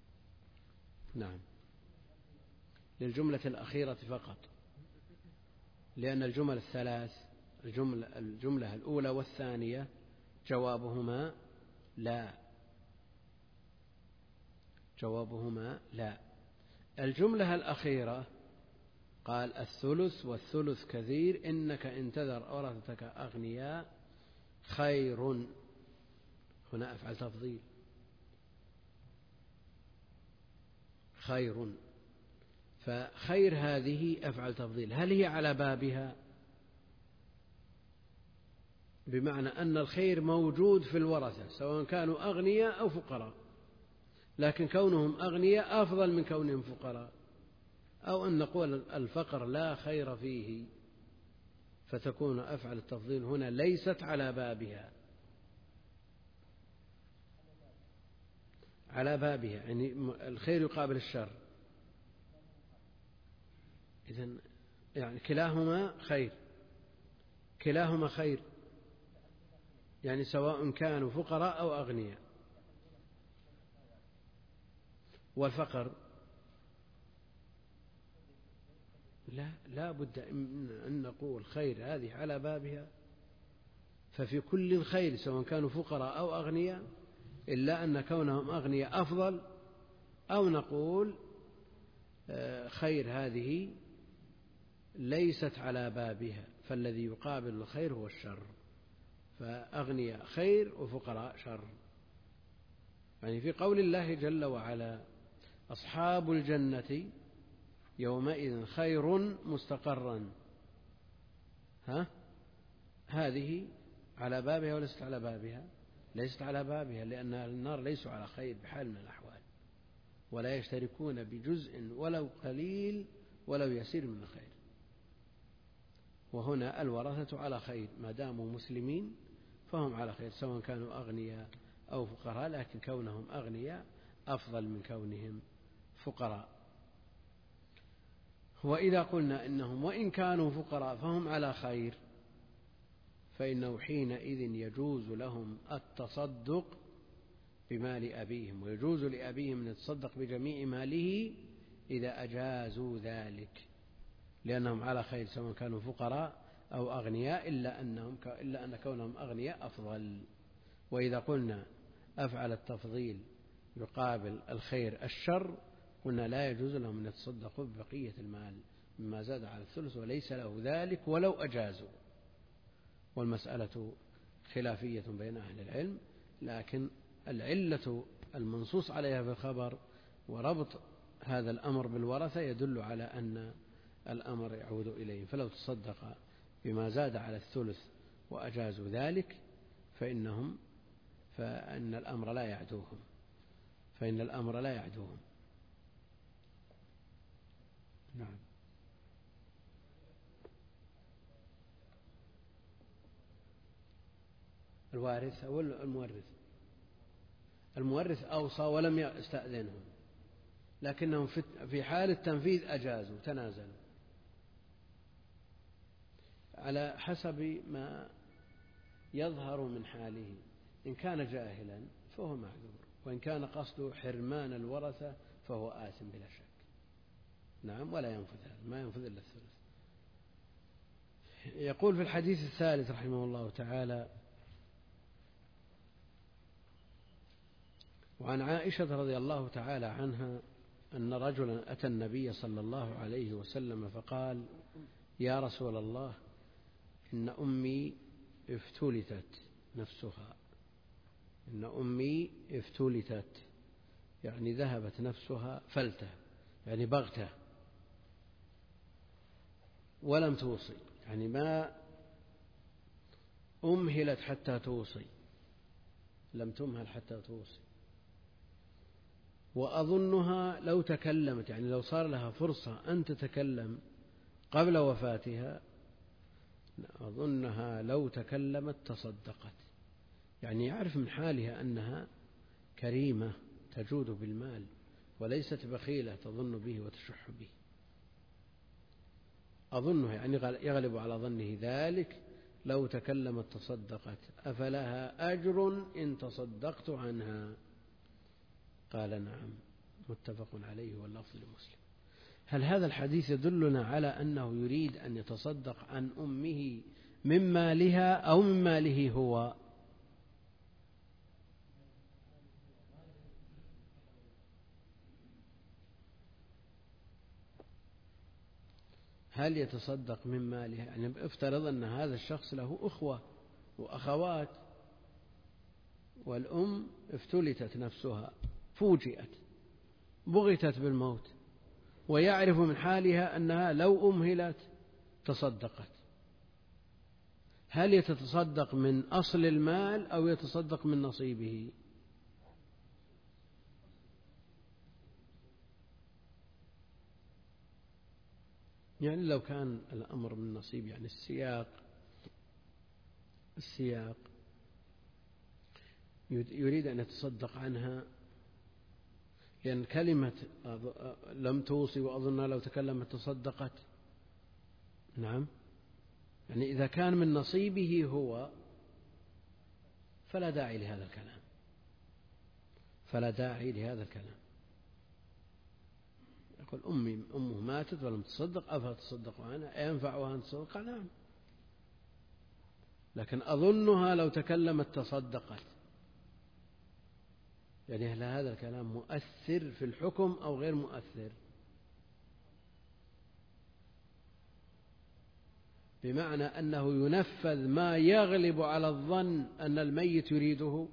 نعم للجملة الأخيرة فقط. لأن الجمل الثلاث الجملة, الجملة الأولى والثانية جوابهما لا جوابهما لا. الجملة الأخيرة قال الثلث والثلث كثير إنك إن تذر ورثتك أغنياء خير. هنا أفعل تفضيل خير، فخير هذه أفعل تفضيل هل هي على بابها؟ بمعنى أن الخير موجود في الورثة سواء كانوا أغنياء أو فقراء، لكن كونهم أغنياء أفضل من كونهم فقراء، أو أن نقول الفقر لا خير فيه، فتكون أفعل التفضيل هنا ليست على بابها. على بابها يعني الخير يقابل الشر، إذن يعني كلاهما خير، كلاهما خير يعني سواء كانوا فقراء أو أغنياء. والفقر لا لا بد أن نقول خير هذه على بابها، ففي كل خير سواء كانوا فقراء أو أغنياء، إلا أن كونهم أغنياء أفضل، أو نقول خير هذه ليست على بابها، فالذي يقابل الخير هو الشر، فأغنياء خير وفقراء شر. يعني في قول الله جل وعلا أصحاب الجنة يومئذ خير مستقرا، ها هذه على بابها وليست على بابها؟ ليست على بابها، لأن النار ليسوا على خير بحال من الأحوال، ولا يشتركون بجزء ولو قليل ولو يسير من الخير. وهنا الورثة على خير ما داموا مسلمين فهم على خير سواء كانوا أغنياء أو فقراء، لكن كونهم أغنياء أفضل من كونهم فقراء. وإذا قلنا إنهم وإن كانوا فقراء فهم على خير، فإنه حينئذ يجوز لهم التصدق بمال أبيهم، ويجوز لأبيهم أن يتصدق بجميع ماله إذا أجازوا ذلك، لأنهم على خير سواء كانوا فقراء أو أغنياء، إلا أنهم إلا أن كونهم أغنياء أفضل. وإذا قلنا أفعل التفضيل يقابل الخير الشر، قلنا لا يجوز لهم أن يتصدقوا ببقية المال مما زاد على الثلث وليس له ذلك ولو أجازوا. والمسألة خلافية بين أهل العلم، لكن العلة المنصوص عليها في الخبر وربط هذا الأمر بالورثة يدل على أن الأمر يعود إليهم، فلو تصدق بما زاد على الثلث وأجازوا ذلك فإنهم فإن الأمر لا يعدوهم فإن الأمر لا يعدوهم. نعم. الوارث أو المورث؟ المورث أوصى ولم يستأذنهم، لكنهم في حال التنفيذ أجازوا تنازلوا على حسب ما يظهر من حاله. إن كان جاهلا فهو معذور، وإن كان قصده حرمان الورثة فهو آثم بلا شك. نعم. ولا ينفذ هذا، ما ينفذ إلا الثلث. يقول في الحديث الثالث رحمه الله تعالى: وعن عائشة رضي الله تعالى عنها أن رجلا أتى النبي صلى الله عليه وسلم فقال: يا رسول الله، إن أمي افتلتت نفسها إن أمي افتلتت يعني ذهبت نفسها فلتة، يعني بغتة، ولم توصي، يعني ما أمهلت حتى توصي، لم تمهل حتى توصي. وأظنها لو تكلمت، يعني لو صار لها فرصة أن تتكلم قبل وفاتها، أظنها لو تكلمت تصدقت، يعني يعرف من حالها أنها كريمة تجود بالمال وليست بخيلة تظن به وتشح به. أظنها يعني يغلب على ظنه ذلك، لو تكلمت تصدقت، أفلها أجر إن تصدقت عنها؟ قال: نعم. متفق عليه واللفظ لمسلم. هل هذا الحديث يدلنا على أنه يريد أن يتصدق عن أمه من مالها أو من ماله هو؟ هل يتصدق من مالها؟ يعني افترض أن هذا الشخص له أخوة وأخوات، والأم افتلتت نفسها، فوجئت، بغتت بالموت، ويعرف من حالها أنها لو أمهلت تصدقت. هل يتصدق من أصل المال أو يتصدق من نصيبه؟ يعني لو كان الأمر من نصيب، يعني السياق السياق يريد أن يتصدق عنها، لأن كلمة لم توصي وأظنها لو تكلمت تصدقت. نعم، يعني إذا كان من نصيبه هو فلا داعي لهذا الكلام، فلا داعي لهذا الكلام. يقول أمي أمه ماتت ولم تصدق، أفتصدق عنها؟ ينفعها أن تصدق؟ نعم، لكن أظنها لو تكلمت تصدقت. يعني هل هذا الكلام مؤثر في الحكم أو غير مؤثر؟ بمعنى أنه ينفذ ما يغلب على الظن أن الميت يريده.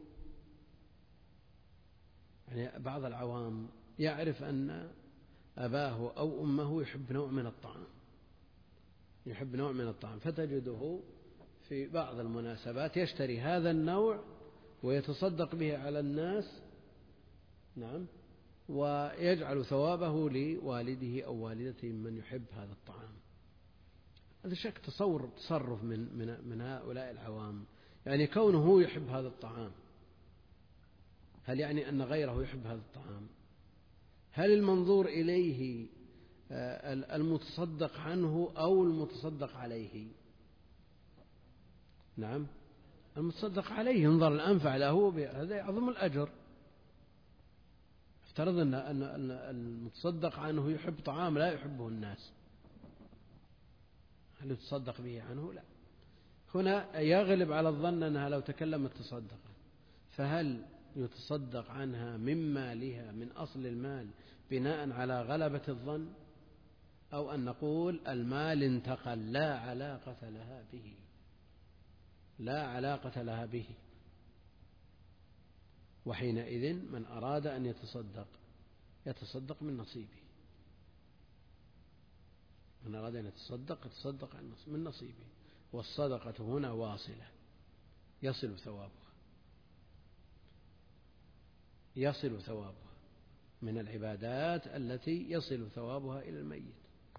يعني بعض العوام يعرف أن أباه أو أمه يحب نوع من الطعام، يحب نوع من الطعام، فتجده في بعض المناسبات يشتري هذا النوع ويتصدق به على الناس. نعم، ويجعل ثوابه لوالده أو والدته من يحب هذا الطعام. هذا شك تصور تصرف من, من, من هؤلاء العوام. يعني كونه يحب هذا الطعام، هل يعني أن غيره يحب هذا الطعام؟ هل المنظور إليه المتصدق عنه أو المتصدق عليه؟ نعم، المتصدق عليه ينظر الأنفع له، هذا يعظم الأجر. افترض أن المتصدق عنه يحب طعام لا يحبه الناس، هل يتصدق به عنه؟ لا. هنا يغلب على الظن أنها لو تكلمت تصدقت، فهل يتصدق عنها من مالها من أصل المال بناء على غلبة الظن، أو أن نقول المال انتقل لا علاقة لها به، لا علاقة لها به، وحينئذ من أراد أن يتصدق يتصدق من نصيبه، من أراد أن يتصدق يتصدق من نصيبه. والصدقة هنا واصلة، يصل ثوابها، يصل ثوابها من العبادات التي يصل ثوابها إلى الميت.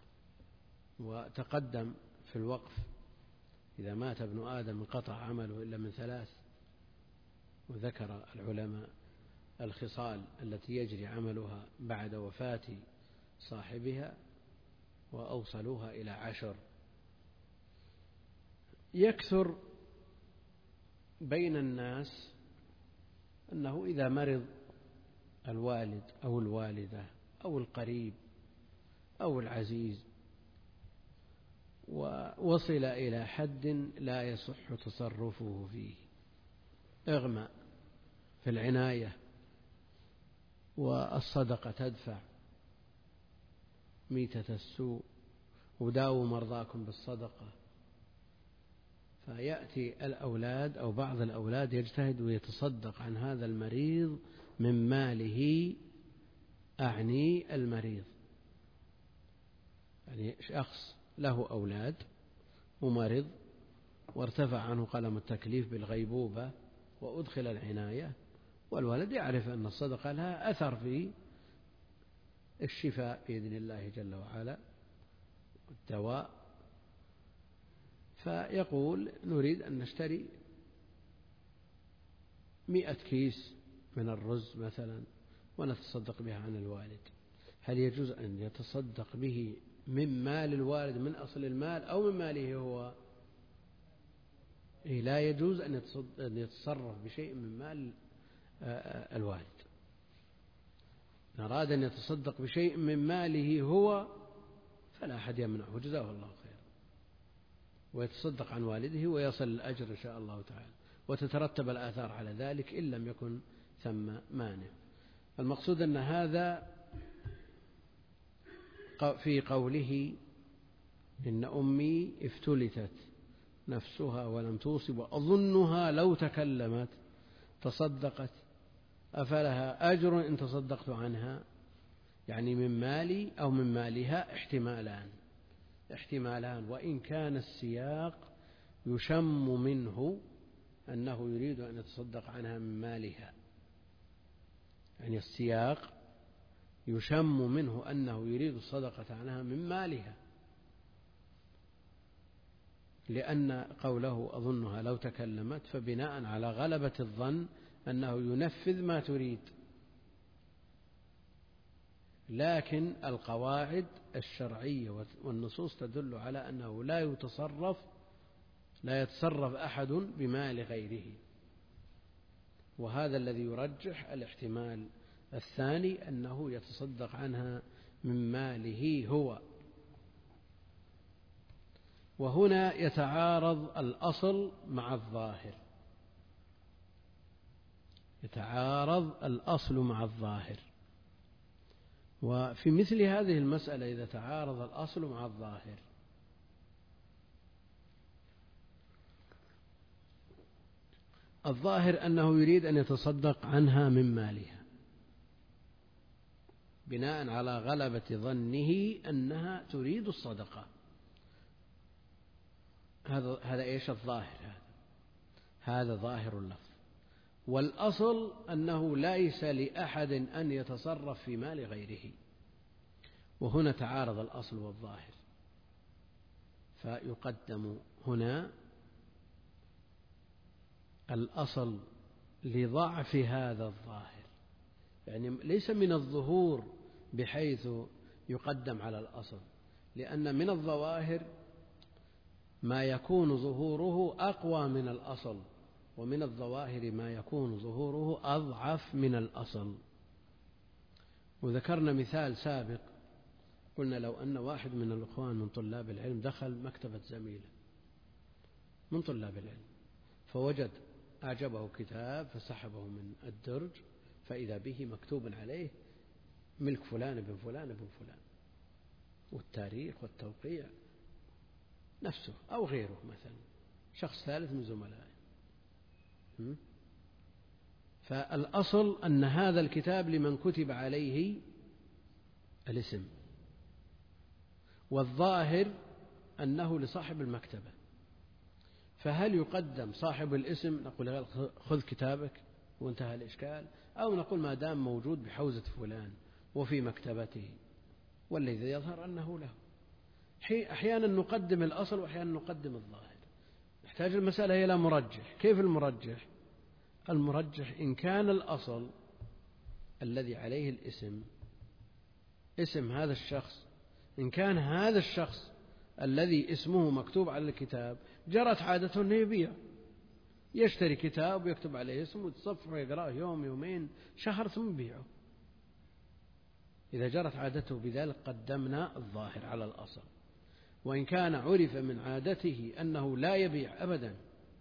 وتقدم في الوقف إذا مات ابن آدم انقطع عمله إلا من ثلاث، وذكر العلماء الخصال التي يجري عملها بعد وفاة صاحبها وأوصلوها إلى عشر. يكثر بين الناس أنه إذا مرض الوالد أو الوالدة أو القريب أو العزيز ووصل إلى حد لا يصح تصرفه فيه، اغمى في العناية والصدقة تدفع ميتة السوء، وداووا مرضاكم بالصدقة، فيأتي الأولاد أو بعض الأولاد يجتهد ويتصدق عن هذا المريض من ماله، أعني المريض، يعني شخص له أولاد ومرض وارتفع عنه قلم التكليف بالغيبوبة وأدخل العناية، والولد يعرف أن الصدقة لها أثر في الشفاء بإذن الله جل وعلا والدواء، فيقول نريد أن نشتري مئة كيس من الرز مثلا ونتصدق بها عن الوالد. هل يجوز أن يتصدق به من مال الوالد من أصل المال أو من ماله هو؟ إيه، لا يجوز أن يتصرف بشيء من مال الوالد. أراد أن يتصدق بشيء من ماله هو فلا أحد يمنعه، جزاه الله خير، ويتصدق عن والده ويصل الأجر إن شاء الله تعالى، وتترتب الآثار على ذلك إن لم يكن ثم مانع. المقصود أن هذا في قوله إن أمي افتلتت نفسها ولم توصب وأظنها لو تكلمت تصدقت أفلها أجر إن تصدقت عنها، يعني من مالي أو من مالها، احتمالان احتمالان وإن كان السياق يشم منه أنه يريد أن يتصدق عنها من مالها، يعني السياق يشم منه أنه يريد الصدقة عنها من مالها، لأن قوله أظنها لو تكلمت فبناء على غلبة الظن أنه ينفذ ما تريد، لكن القواعد الشرعية والنصوص تدل على أنه لا يتصرف لا يتصرف أحد بمال غيره، وهذا الذي يرجح الاحتمال الثاني أنه يتصدق عنها من ماله هو. وهنا يتعارض الأصل مع الظاهر، يتعارض الأصل مع الظاهر. وفي مثل هذه المسألة إذا تعارض الأصل مع الظاهر الظاهر أنه يريد أن يتصدق عنها من مالها بناء على غلبة ظنه أنها تريد الصدقة، هذا هذا إيش الظاهر، هذا هذا ظاهر اللفظ. والأصل أنه ليس لأحد أن يتصرف في مال غيره، وهنا تعارض الأصل والظاهر، فيقدم هنا الأصل لضعف هذا الظاهر، يعني ليس من الظهور بحيث يقدم على الأصل، لأن من الظواهر ما يكون ظهوره أقوى من الأصل، ومن الظواهر ما يكون ظهوره أضعف من الأصل. وذكرنا مثال سابق، قلنا لو أن واحد من الإخوان من طلاب العلم دخل مكتبة زميله من طلاب العلم فوجد أعجبه كتاب فسحبه من الدرج فإذا به مكتوب عليه ملك فلان بن فلان بن فلان، والتاريخ والتوقيع نفسه أو غيره، مثلا شخص ثالث من زملائه. فالأصل أن هذا الكتاب لمن كتب عليه الاسم، والظاهر أنه لصاحب المكتبة، فهل يقدم صاحب الاسم نقول خذ كتابك وانتهى الإشكال، أو نقول ما دام موجود بحوزة فلان وفي مكتبته، والذي يظهر أنه له. أحيانا نقدم الأصل وأحيانا نقدم الظاهر، نحتاج المسألة إلى مرجح. كيف المرجح؟ المرجح إن كان الأصل الذي عليه الاسم اسم هذا الشخص، إن كان هذا الشخص الذي اسمه مكتوب على الكتاب جرت عادته أنه يبيع، يشتري كتاب ويكتب عليه اسمه ويتصفح ويقرأه يوم يومين شهر ثم يبيعه، إذا جرت عادته بذلك قدمنا الظاهر على الأصل. وإن كان عرف من عادته أنه لا يبيع أبدا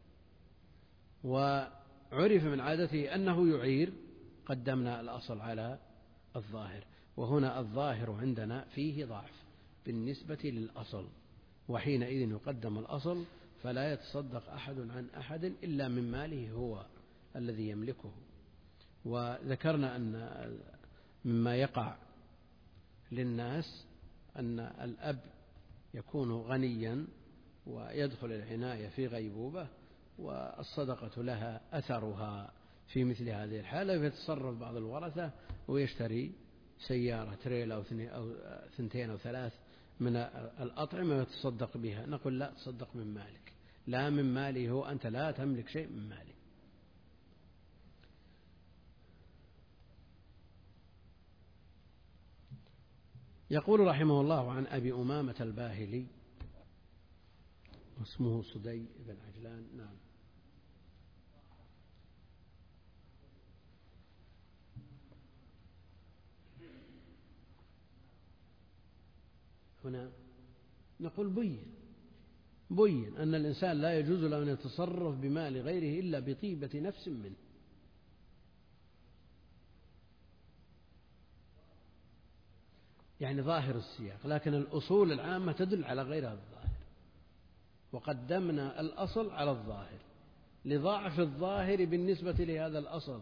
وعرف من عادته أنه يعير قدمنا الأصل على الظاهر. وهنا الظاهر عندنا فيه ضعف بالنسبة للأصل، وحينئذ يقدم الأصل، فلا يتصدق أحد عن أحد إلا من ماله هو الذي يملكه. وذكرنا أن مما يقع للناس أن الأب يكون غنيا ويدخل العناية في غيبوبة، والصدقة لها أثرها في مثل هذه الحالة، فيتصرف بعض الورثة ويشتري سيارة تريل أو ثنتين أو ثلاث من الأطعمة ويتصدق بها. نقول لا، تصدق من مالك، لا من ماله هو، أنت لا تملك شيء من مالك. يقول رحمه الله عن أبي أمامة الباهلي واسمه صدي بن عجلان. نعم. هنا نقول بين بين أن الإنسان لا يجوز له أن يتصرف بمال غيره إلا بطيبة نفس منه. يعني ظاهر السياق، لكن الأصول العامة تدل على غير الظاهر، وقدمنا الأصل على الظاهر لضعف الظاهر بالنسبة لهذا الأصل.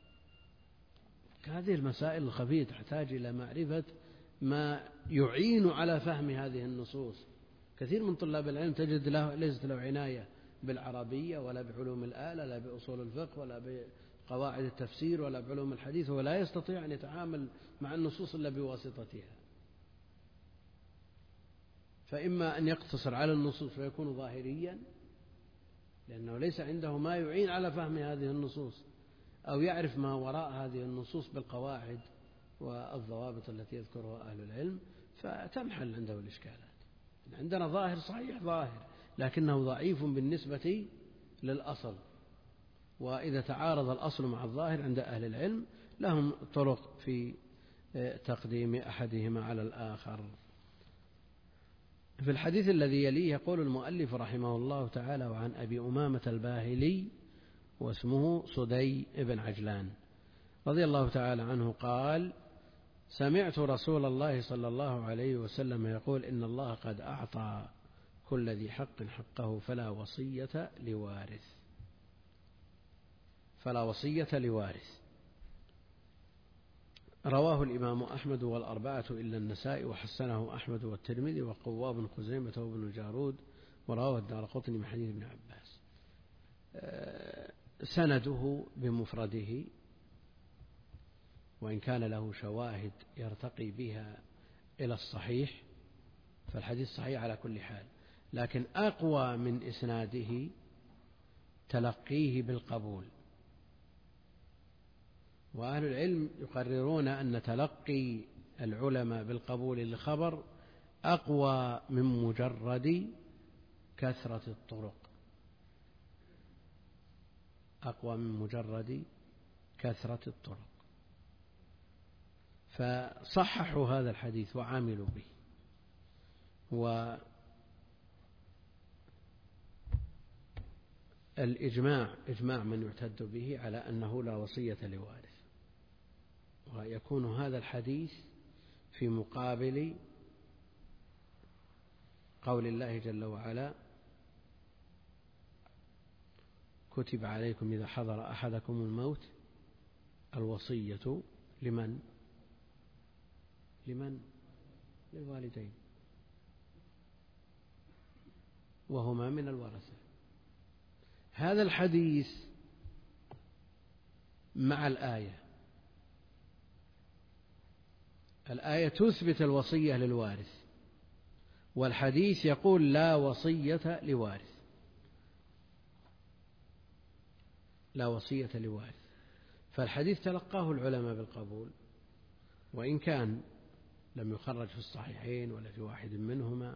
هذه المسائل الخفية تحتاج إلى معرفة ما يعين على فهم هذه النصوص. كثير من طلاب العلم تجد له ليست له عناية بالعربية ولا بعلوم الآلة، لا بأصول الفقه ولا بقواعد التفسير ولا بعلوم الحديث، ولا يستطيع أن يتعامل مع النصوص إلا بواسطتها. فإما أن يقتصر على النصوص فيكون ظاهريا لأنه ليس عنده ما يعين على فهم هذه النصوص، أو يعرف ما وراء هذه النصوص بالقواعد والضوابط التي يذكرها أهل العلم، فتنحل عنده الإشكالات. عندنا ظاهر صحيح ظاهر لكنه ضعيف بالنسبة للأصل، وإذا تعارض الأصل مع الظاهر عند أهل العلم لهم طرق في تقديم أحدهما على الآخر. في الحديث الذي يليه يقول المؤلف رحمه الله تعالى: وعن أبي أمامة الباهلي واسمه صدي بن عجلان رضي الله تعالى عنه قال: سمعت رسول الله صلى الله عليه وسلم يقول: إن الله قد أعطى كل ذي حق حقه فلا وصية لوارث فلا وصية لوارث. رواه الإمام أحمد والأربعة إلا النسائي، وحسنه أحمد والترمذي وقواه بن خزيمة وابن الجارود، ورواه الدارقطني من حديث ابن عباس. سنده بمفرده، وإن كان له شواهد يرتقي بها إلى الصحيح فالحديث صحيح على كل حال، لكن أقوى من إسناده تلقيه بالقبول. وأهل العلم يقررون أن تلقي العلماء بالقبول للخبر أقوى من مجرد كثرة الطرق أقوى من مجرد كثرة الطرق فصححوا هذا الحديث وعاملوا به. والإجماع إجماع من يعتد به على أنه لا وصية لوارث، ويكون هذا الحديث في مقابل قول الله جل وعلا: كتب عليكم إذا حضر أحدكم الموت الوصية لمن لمن للوالدين وهما من الورثة. هذا الحديث مع الآية الآية تثبت الوصية للوارث، والحديث يقول لا وصية لوارث لا وصية لوارث فالحديث تلقاه العلماء بالقبول، وإن كان لم يخرج في الصحيحين ولا في واحد منهما،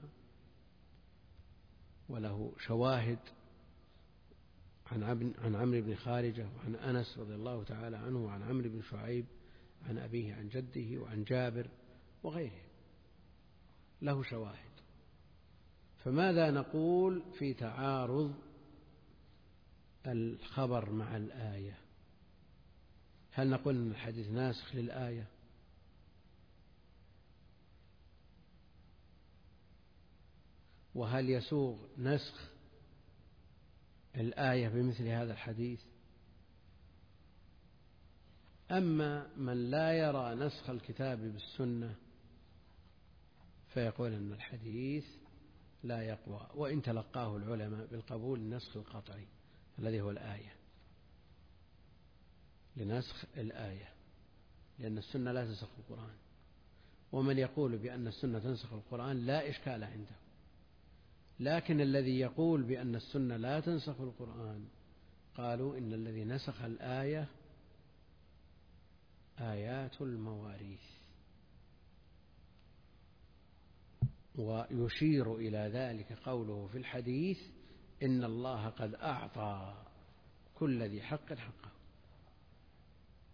وله شواهد عن عن عمرو بن خارجة وعن أنس رضي الله تعالى عنه وعن عمرو بن شعيب عن أبيه عن جده وعن جابر وغيره، له شواهد. فماذا نقول في تعارض الخبر مع الآية؟ هل نقول أن الحديث ناسخ للآية؟ وهل يسوغ نسخ الآية بمثل هذا الحديث؟ أما من لا يرى نسخ الكتاب بالسنة فيقول أن الحديث لا يقوى، وإن تلقاه العلماء بالقبول النسخ القطعي الذي هو الآية، لنسخ الآية، لأن السنة لا تنسخ القرآن. ومن يقول بأن السنة تنسخ القرآن لا إشكال عنده، لكن الذي يقول بأن السنة لا تنسخ القرآن قالوا إن الذي نسخ الآية آيات المواريث، ويشير إلى ذلك قوله في الحديث: إن الله قد أعطى كل ذي حق حقه.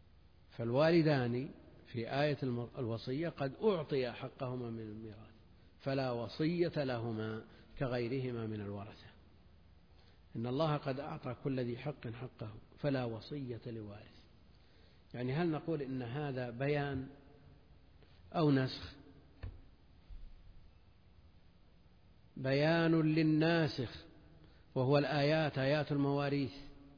فالوالدان في آية الوصية قد أعطي حقهما من الميراث، فلا وصية لهما كغيرهما من الورثة. إن الله قد أعطى كل ذي حق حقه فلا وصية لوارث. يعني هل نقول إن هذا بيان أو نسخ؟ بيان للناسخ وهو الآيات، آيات المواريث،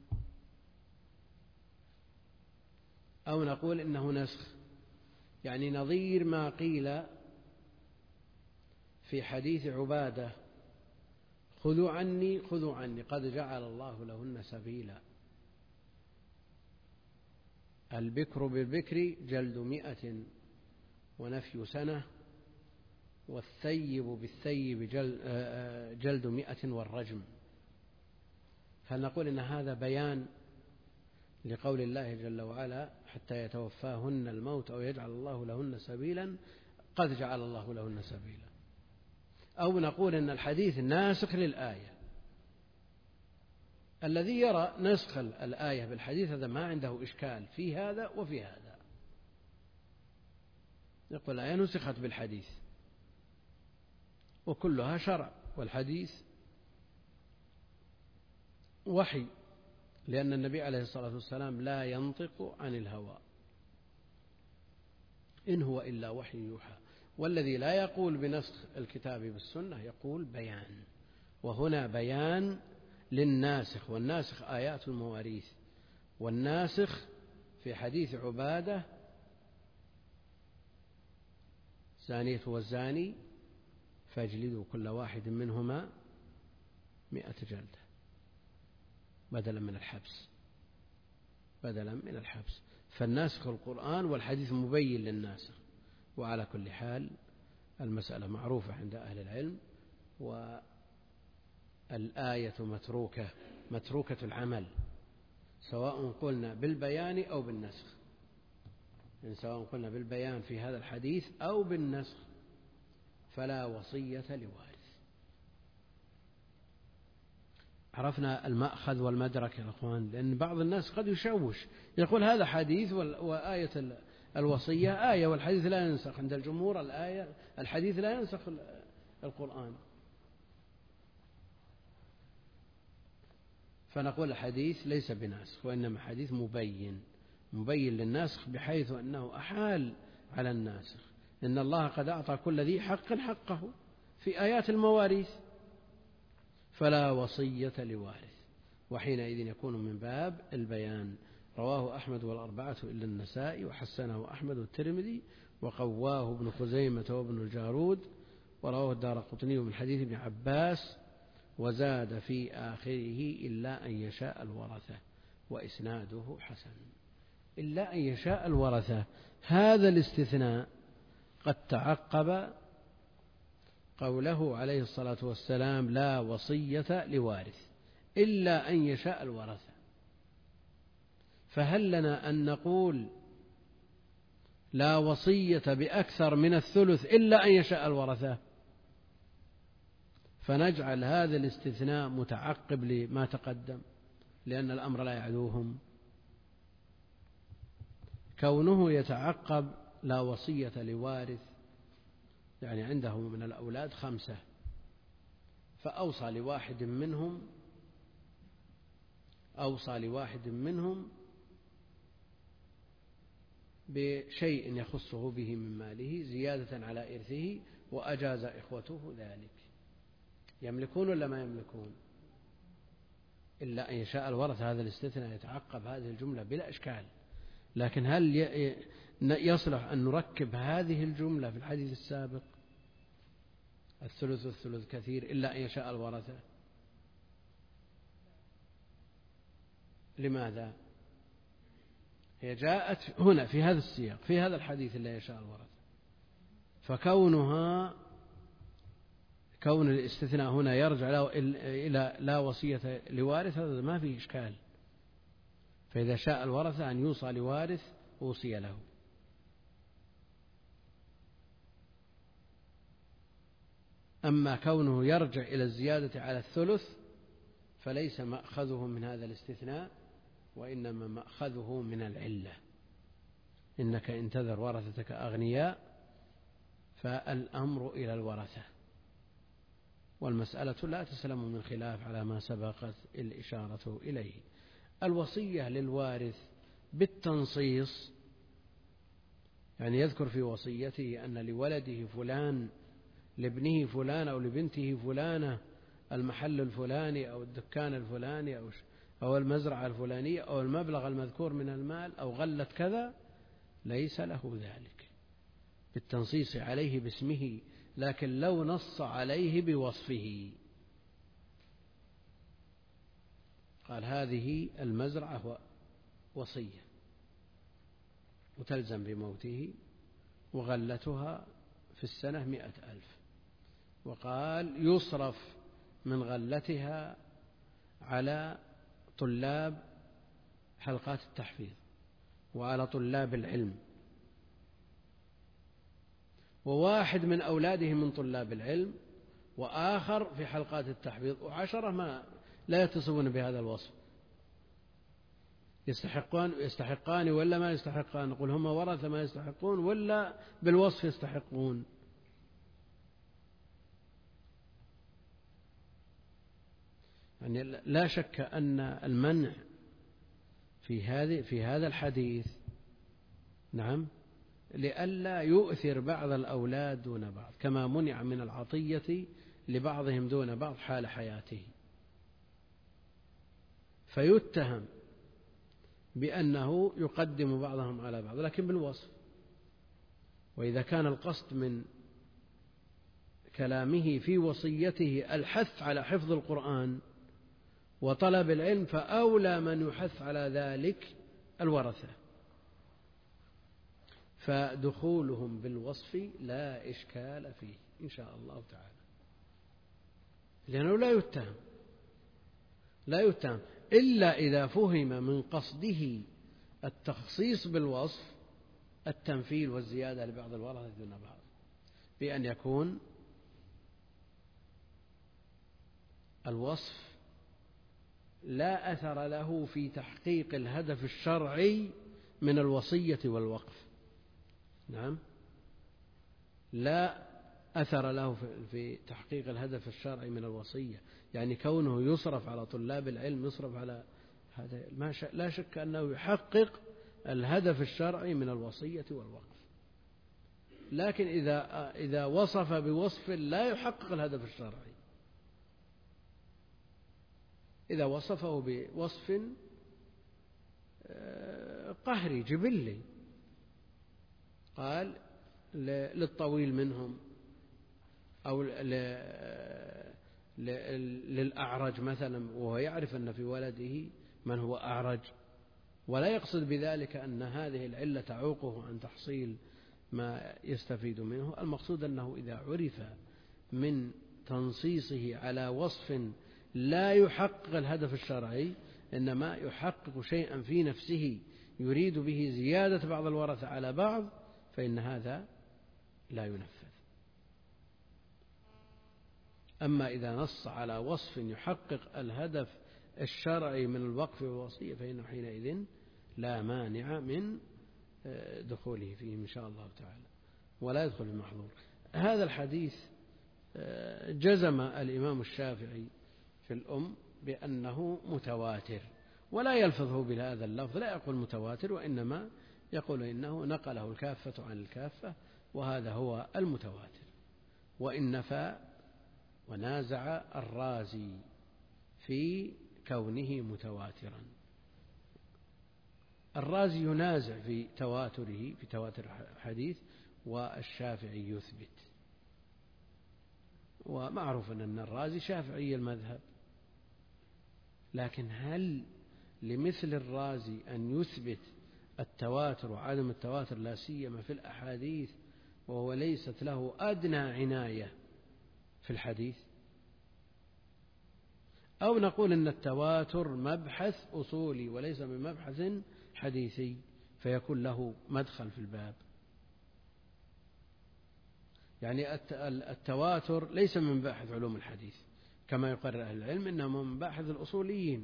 أو نقول إنه نسخ، يعني نظير ما قيل في حديث عبادة: خذوا عني خذوا عني قد جعل الله لهن سبيلا. البكر بالبكر جلد مئة ونفي سنة، والثيب بالثيب جلد مئة والرجم. هل نقول إن هذا بيان لقول الله جل وعلا: حتى يتوفاهن الموت أو يجعل الله لهن سبيلا قد جعل الله لهن سبيلا؟ أو نقول إن الحديث ناسخ للآية؟ الذي يرى نسخ الآية بالحديث هذا ما عنده إشكال في هذا وفي هذا، يقول الآية نسخت بالحديث وكلها شرع، والحديث وحي، لأن النبي عليه الصلاة والسلام لا ينطق عن الهوى، إن هو إلا وحي يوحى. والذي لا يقول بنسخ الكتاب بالسنة يقول بيان، وهنا بيان للناسخ، والناسخ آيات المواريث، والناسخ في حديث عبادة: زانية والزاني فاجلدوا كل واحد منهما مئة جلدة بدلا من الحبس، بدلا من الحبس. فالناسخ القرآن والحديث مبين للناسخ. وعلى كل حال المسألة معروفة عند أهل العلم، والآية متروكة متروكة العمل، سواء قلنا بالبيان أو بالنسخ، يعني سواء قلنا بالبيان في هذا الحديث أو بالنسخ، فلا وصية لوارث. عرفنا المأخذ والمدرك يا أخوان، لأن بعض الناس قد يشوش، يقول هذا حديث وآية الوصية آية والحديث لا ينسخ. عند الجمهور الآية الحديث لا ينسخ القرآن، فنقول الحديث ليس بناسخ، وإنما حديث مبين مبين للناسخ، بحيث أنه أحال على الناسخ. إن الله قد أعطى كل ذي حق حقه في آيات المواريث، فلا وصية لوارث، وحينئذ يكون من باب البيان. رواه أحمد والأربعة إلا النسائي، وحسنه أحمد والترمذي، وقواه ابن خزيمة وابن الجارود، ورواه الدارقطني من حديث ابن عباس، وزاد في آخره: إلا أن يشاء الورثة، وإسناده حسن. إلا أن يشاء الورثة، هذا الاستثناء قد تعقب قوله عليه الصلاة والسلام: لا وصية لوارث إلا أن يشاء الورثة. فهل لنا أن نقول لا وصية بأكثر من الثلث إلا أن يشاء الورثة، فنجعل هذا الاستثناء متعقب لما تقدم، لأن الأمر لا يعدوهم؟ كونه يتعقب لا وصية لوارث، يعني عنده من الأولاد خمسة، فأوصى لواحد منهم أوصى لواحد منهم بشيء يخصه به من ماله زيادة على إرثه، وأجاز إخوته ذلك، يملكون ولا ما يملكون؟ إلا أن يشاء الورثة، هذا الاستثناء يتعقب هذه الجملة بلا إشكال. لكن هل يصلح أن نركب هذه الجملة في الحديث السابق: الثلث الثلث كثير إلا أن يشاء الورثة؟ لماذا؟ هي جاءت هنا في هذا السياق، في هذا الحديث لا يشاء الورثة، فكونها كون الاستثناء هنا يرجع إلى لا وصية لوارث، هذا ما فيه إشكال. فإذا شاء الورثة أن يوصى لوارث أوصي له. أما كونه يرجع إلى الزيادة على الثلث فليس مأخذه من هذا الاستثناء، وإنما مأخذه من العلة: إنك إن تذر ورثتك أغنياء فالأمر إلى الورثة. والمسألة لا تسلم من خلاف على ما سبقت الإشارة إليه. الوصية للوارث بالتنصيص، يعني يذكر في وصيته أن لولده فلان، لابنه فلان أو لبنته فلانة المحل الفلاني أو الدكان الفلاني أو أو المزرعة الفلانية أو المبلغ المذكور من المال أو غلة كذا، ليس له ذلك بالتنصيص عليه باسمه، لكن لو نص عليه بوصفه قال هذه المزرعة وصية وتلزم بموته وغلتها في السنة مئة ألف، وقال يصرف من غلتها على طلاب حلقات التحفيظ وعلى طلاب العلم، وواحد من أولاده من طلاب العلم وآخر في حلقات التحفيظ وعشرة ما لا يتصفون بهذا الوصف، يستحقان يستحقان ولا ما يستحقان؟ نقول هم ورثة ما يستحقون ولا بالوصف يستحقون؟ يعني لا شك أن المنع في هذه في هذا الحديث نعم لئلا يؤثر بعض الأولاد دون بعض، كما منع من العطية لبعضهم دون بعض حال حياته، فيتهم بأنه يقدم بعضهم على بعض لكن بالوصف. وإذا كان القصد من كلامه في وصيته الحث على حفظ القرآن وطلب العلم، فأولى من يحث على ذلك الورثة، فدخولهم بالوصف لا إشكال فيه إن شاء الله تعالى، لأنه لا يتهم لا يتهم إلا إذا فهم من قصده التخصيص بالوصف التمثيل والزيادة لبعض الورثة دون بعض، بأن يكون الوصف لا أثر له في تحقيق الهدف الشرعي من الوصية والوقف. نعم، لا أثر له في تحقيق الهدف الشرعي من الوصية، يعني كونه يصرف على طلاب العلم يصرف على هذا ما ش... لا شك أنه يحقق الهدف الشرعي من الوصية والوقف، لكن إذا إذا وصف بوصف لا يحقق الهدف الشرعي، إذا وصفه بوصف قهري جبلي، قال للطويل منهم أو للأعرج مثلا، وهو يعرف أن في ولده من هو أعرج، ولا يقصد بذلك أن هذه العلة تعوقه عن تحصيل ما يستفيد منه. المقصود أنه إذا عرف من تنصيصه على وصف لا يحقق الهدف الشرعي، إنما يحقق شيئا في نفسه يريد به زيادة بعض الورثة على بعض، فإن هذا لا ينفذ. أما إذا نص على وصف يحقق الهدف الشرعي من الوقف والوصية فإنه حينئذ لا مانع من دخوله فيه إن شاء الله تعالى، ولا يدخل المحظور. هذا الحديث جزم الإمام الشافعي في الأم بأنه متواتر، ولا يلفظه بهذا اللفظ، لا يقول متواتر، وإنما يقول إنه نقله الكافة عن الكافة، وهذا هو المتواتر. وإن نفى ونازع الرازي في كونه متواترا، الرازي ينازع في تواتره في تواتر الحديث، والشافعي يثبت، ومعروف أن الرازي شافعي المذهب، لكن هل لمثل الرازي أن يثبت التواتر وعدم التواتر لا سيما في الأحاديث وهو ليست له أدنى عناية في الحديث؟ أو نقول أن التواتر مبحث أصولي وليس من مبحث حديثي فيكون له مدخل في الباب؟ يعني التواتر ليس من مباحث علوم الحديث كما يقرر أهل العلم، إنما من مباحث الأصوليين.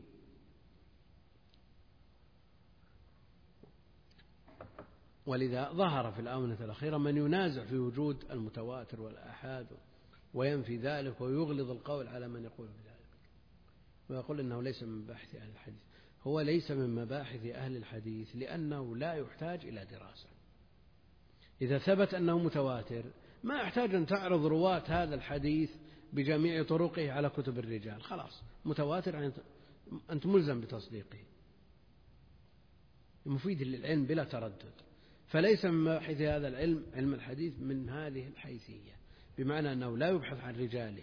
ولذا ظهر في الآونة الأخيرة من ينازع في وجود المتواتر والآحاد وينفي ذلك ويغلظ القول على من يقول بذلك ويقول إنه ليس من مباحث أهل الحديث. هو ليس من مباحث أهل الحديث لأنه لا يحتاج إلى دراسة. إذا ثبت أنه متواتر ما يحتاج أن تعرض رواة هذا الحديث بجميع طرقه على كتب الرجال، خلاص متواتر يعني أنت ملزم بتصديقه، مفيد للعلم بلا تردد. فليس من مباحث هذا العلم علم الحديث من هذه الحيثية، بمعنى أنه لا يبحث عن رجاله،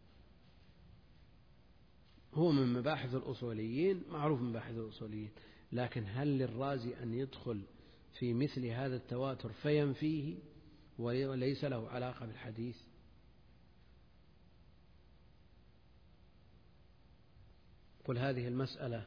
هو من مباحث الأصوليين، معروف من مباحث الأصوليين. لكن هل للرازي أن يدخل في مثل هذا التواتر فينفيه وليس له علاقة بالحديث؟ قل هذه المسألة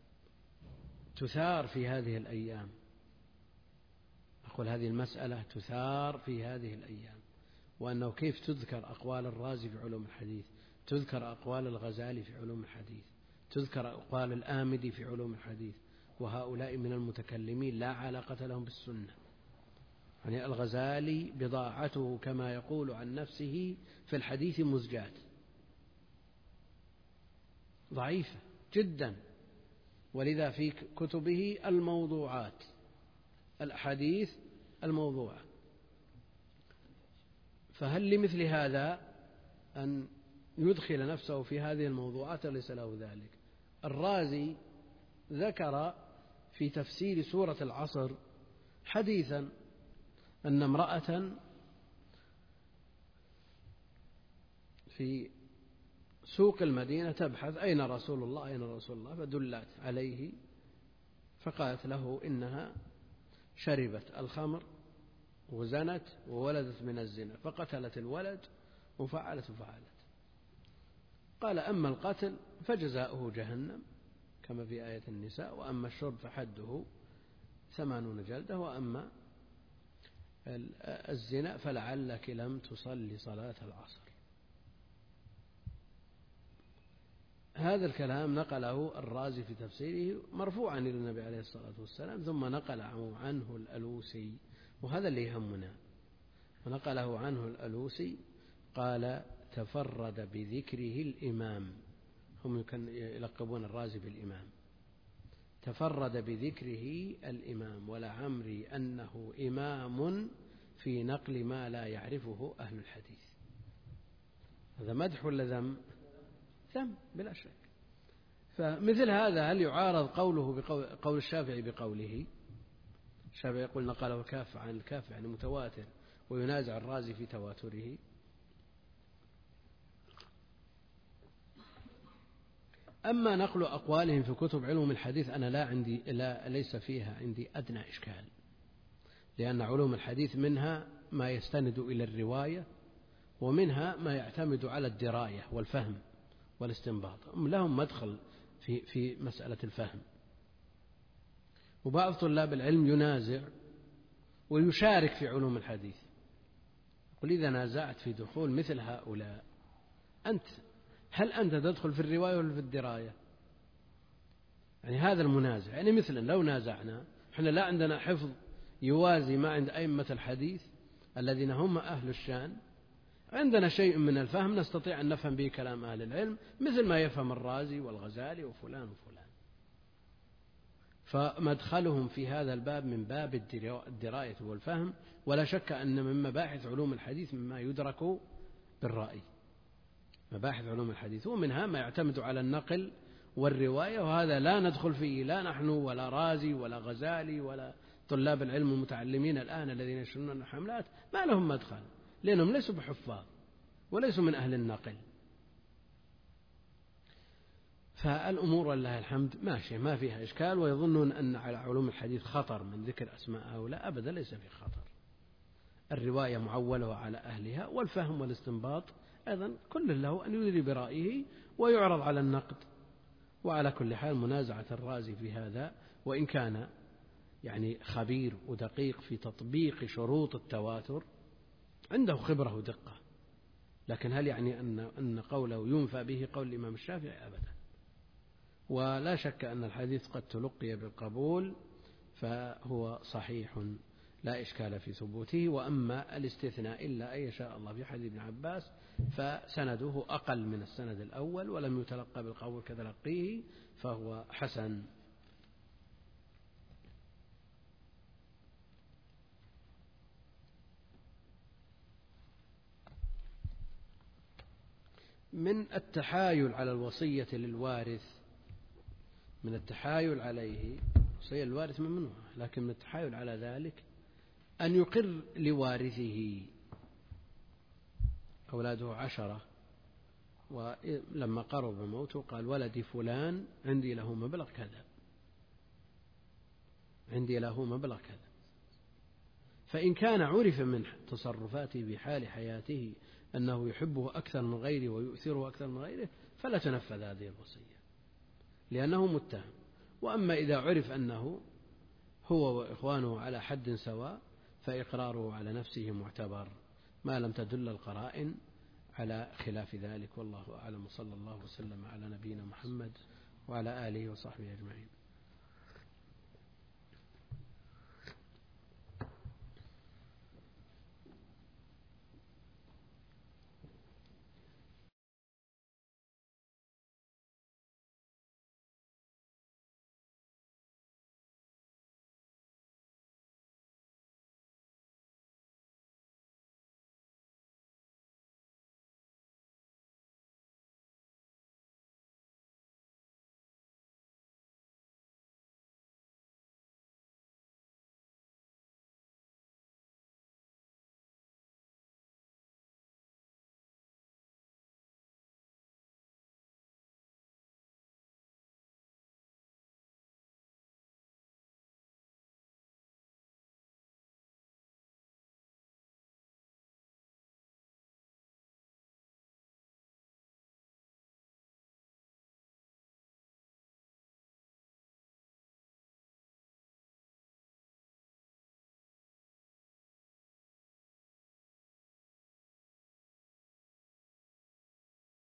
تثار في هذه الأيام، أقول هذه المسألة تثار في هذه الأيام، وأنه كيف تذكر أقوال الرازي في علوم الحديث، تذكر أقوال الغزالي في علوم الحديث، تذكر أقوال الآمدي في علوم الحديث، وهؤلاء من المتكلمين لا علاقة لهم بالسنة. يعني الغزالي بضاعته كما يقول عن نفسه في الحديث مزجات، ضعيفة جدا، ولذا في كتبه الموضوعات، الأحاديث الموضوعة. فهل لمثل هذا أن يدخل نفسه في هذه الموضوعات؟ ليس له ذلك. الرازي ذكر في تفسير سورة العصر حديثا أن امرأة في سوق المدينة تبحث أين رسول الله أين رسول الله، فدلت عليه فقالت له إنها شربت الخمر وزنت وولدت من الزنا، فقتلت الولد وفعلت وفعلت. قال أما القتل فجزاؤه جهنم كما في آية النساء، وأما الشرب فحده ثمانون جلدة، وأما الزنا فلعلك لم تصلي صلاة العصر. هذا الكلام نقله الرازي في تفسيره مرفوعا إلى النبي عليه الصلاة والسلام، ثم نقله عنه الألوسي، وهذا اللي يهمنا، ونقله عنه الألوسي قال تفرد بذكره الإمام، هم يلقبون الرازي بالإمام، تفرد بذكره الإمام ولعمري أنه إمام في نقل ما لا يعرفه أهل الحديث. هذا مدح ولا ذم؟ ذم بلا شك. فمثل هذا هل يعارض قوله بقول قول الشافعي بقوله؟ الشافعي يقول نقله الكاف عن الكاف يعني متواتر، وينازع الرازي في تواتره. أما نقل أقوالهم في كتب علوم الحديث أنا لا عندي لا ليس فيها عندي أدنى إشكال، لأن علوم الحديث منها ما يستند إلى الرواية، ومنها ما يعتمد على الدراية والفهم والاستنباط، لهم مدخل في في مسألة الفهم. وبعض طلاب العلم ينازع ويشارك في علوم الحديث. قل إذا نازعت في دخول مثل هؤلاء أنت هل أنت تدخل في الرواية ولا في الدراية؟ يعني هذا المنازع، يعني مثلا لو نازعنا احنا لا عندنا حفظ يوازي ما عند أئمة الحديث الذين هم أهل الشان، عندنا شيء من الفهم نستطيع أن نفهم به كلام أهل العلم مثل ما يفهم الرازي والغزالي وفلان وفلان. فمدخلهم في هذا الباب من باب الدراية والفهم، ولا شك أن من مباحث علوم الحديث مما يدرك بالرأي، مباحث علوم الحديث ومنها ما يعتمد على النقل والرواية، وهذا لا ندخل فيه لا نحن ولا رازي ولا غزالي ولا طلاب العلم المتعلمين الآن الذين يشرون الحملات، ما لهم مدخل لأنهم ليسوا بحفاظ وليسوا من أهل النقل. فالأمور والله الحمد ماشية ما فيها إشكال، ويظنون أن على علوم الحديث خطر من ذكر أسماء هؤلاء، أبدا ليس في خطر. الرواية معولة على أهلها، والفهم والاستنباط أيضا كل له أن يدري برأيه ويعرض على النقد. وعلى كل حال منازعة الرازي في هذا وإن كان يعني خبير ودقيق في تطبيق شروط التواتر، عنده خبرة ودقة، لكن هل يعني أن أن قوله ينفى به قول الإمام الشافعي؟ أبدا. ولا شك أن الحديث قد تلقي بالقبول فهو صحيح، لا إشكال في ثبوته. وأما الاستثناء إلا أن يشاء الله في حديث ابن عباس فسنده أقل من السند الأول ولم يتلقى بالقول كتلقيه فهو حسن. من التحايل على الوصية للوارث، من التحايل عليه وصية الوارث ممنوع، لكن من التحايل على ذلك أن يقر لوارثه، أولاده عشرة ولما قرب موته قال ولدي فلان عندي له مبلغ كذا، عندي له مبلغ كذا، فإن كان عرف من تصرفاته بحال حياته أنه يحبه أكثر من غيره ويؤثره أكثر من غيره فلا تنفذ هذه الوصية لأنه متهم. وأما إذا عرف أنه هو وإخوانه على حد سواء فإقراره على نفسه معتبر ما لم تدل القرائن على خلاف ذلك. والله أعلم، صلى الله وسلم على نبينا محمد وعلى آله وصحبه أجمعين.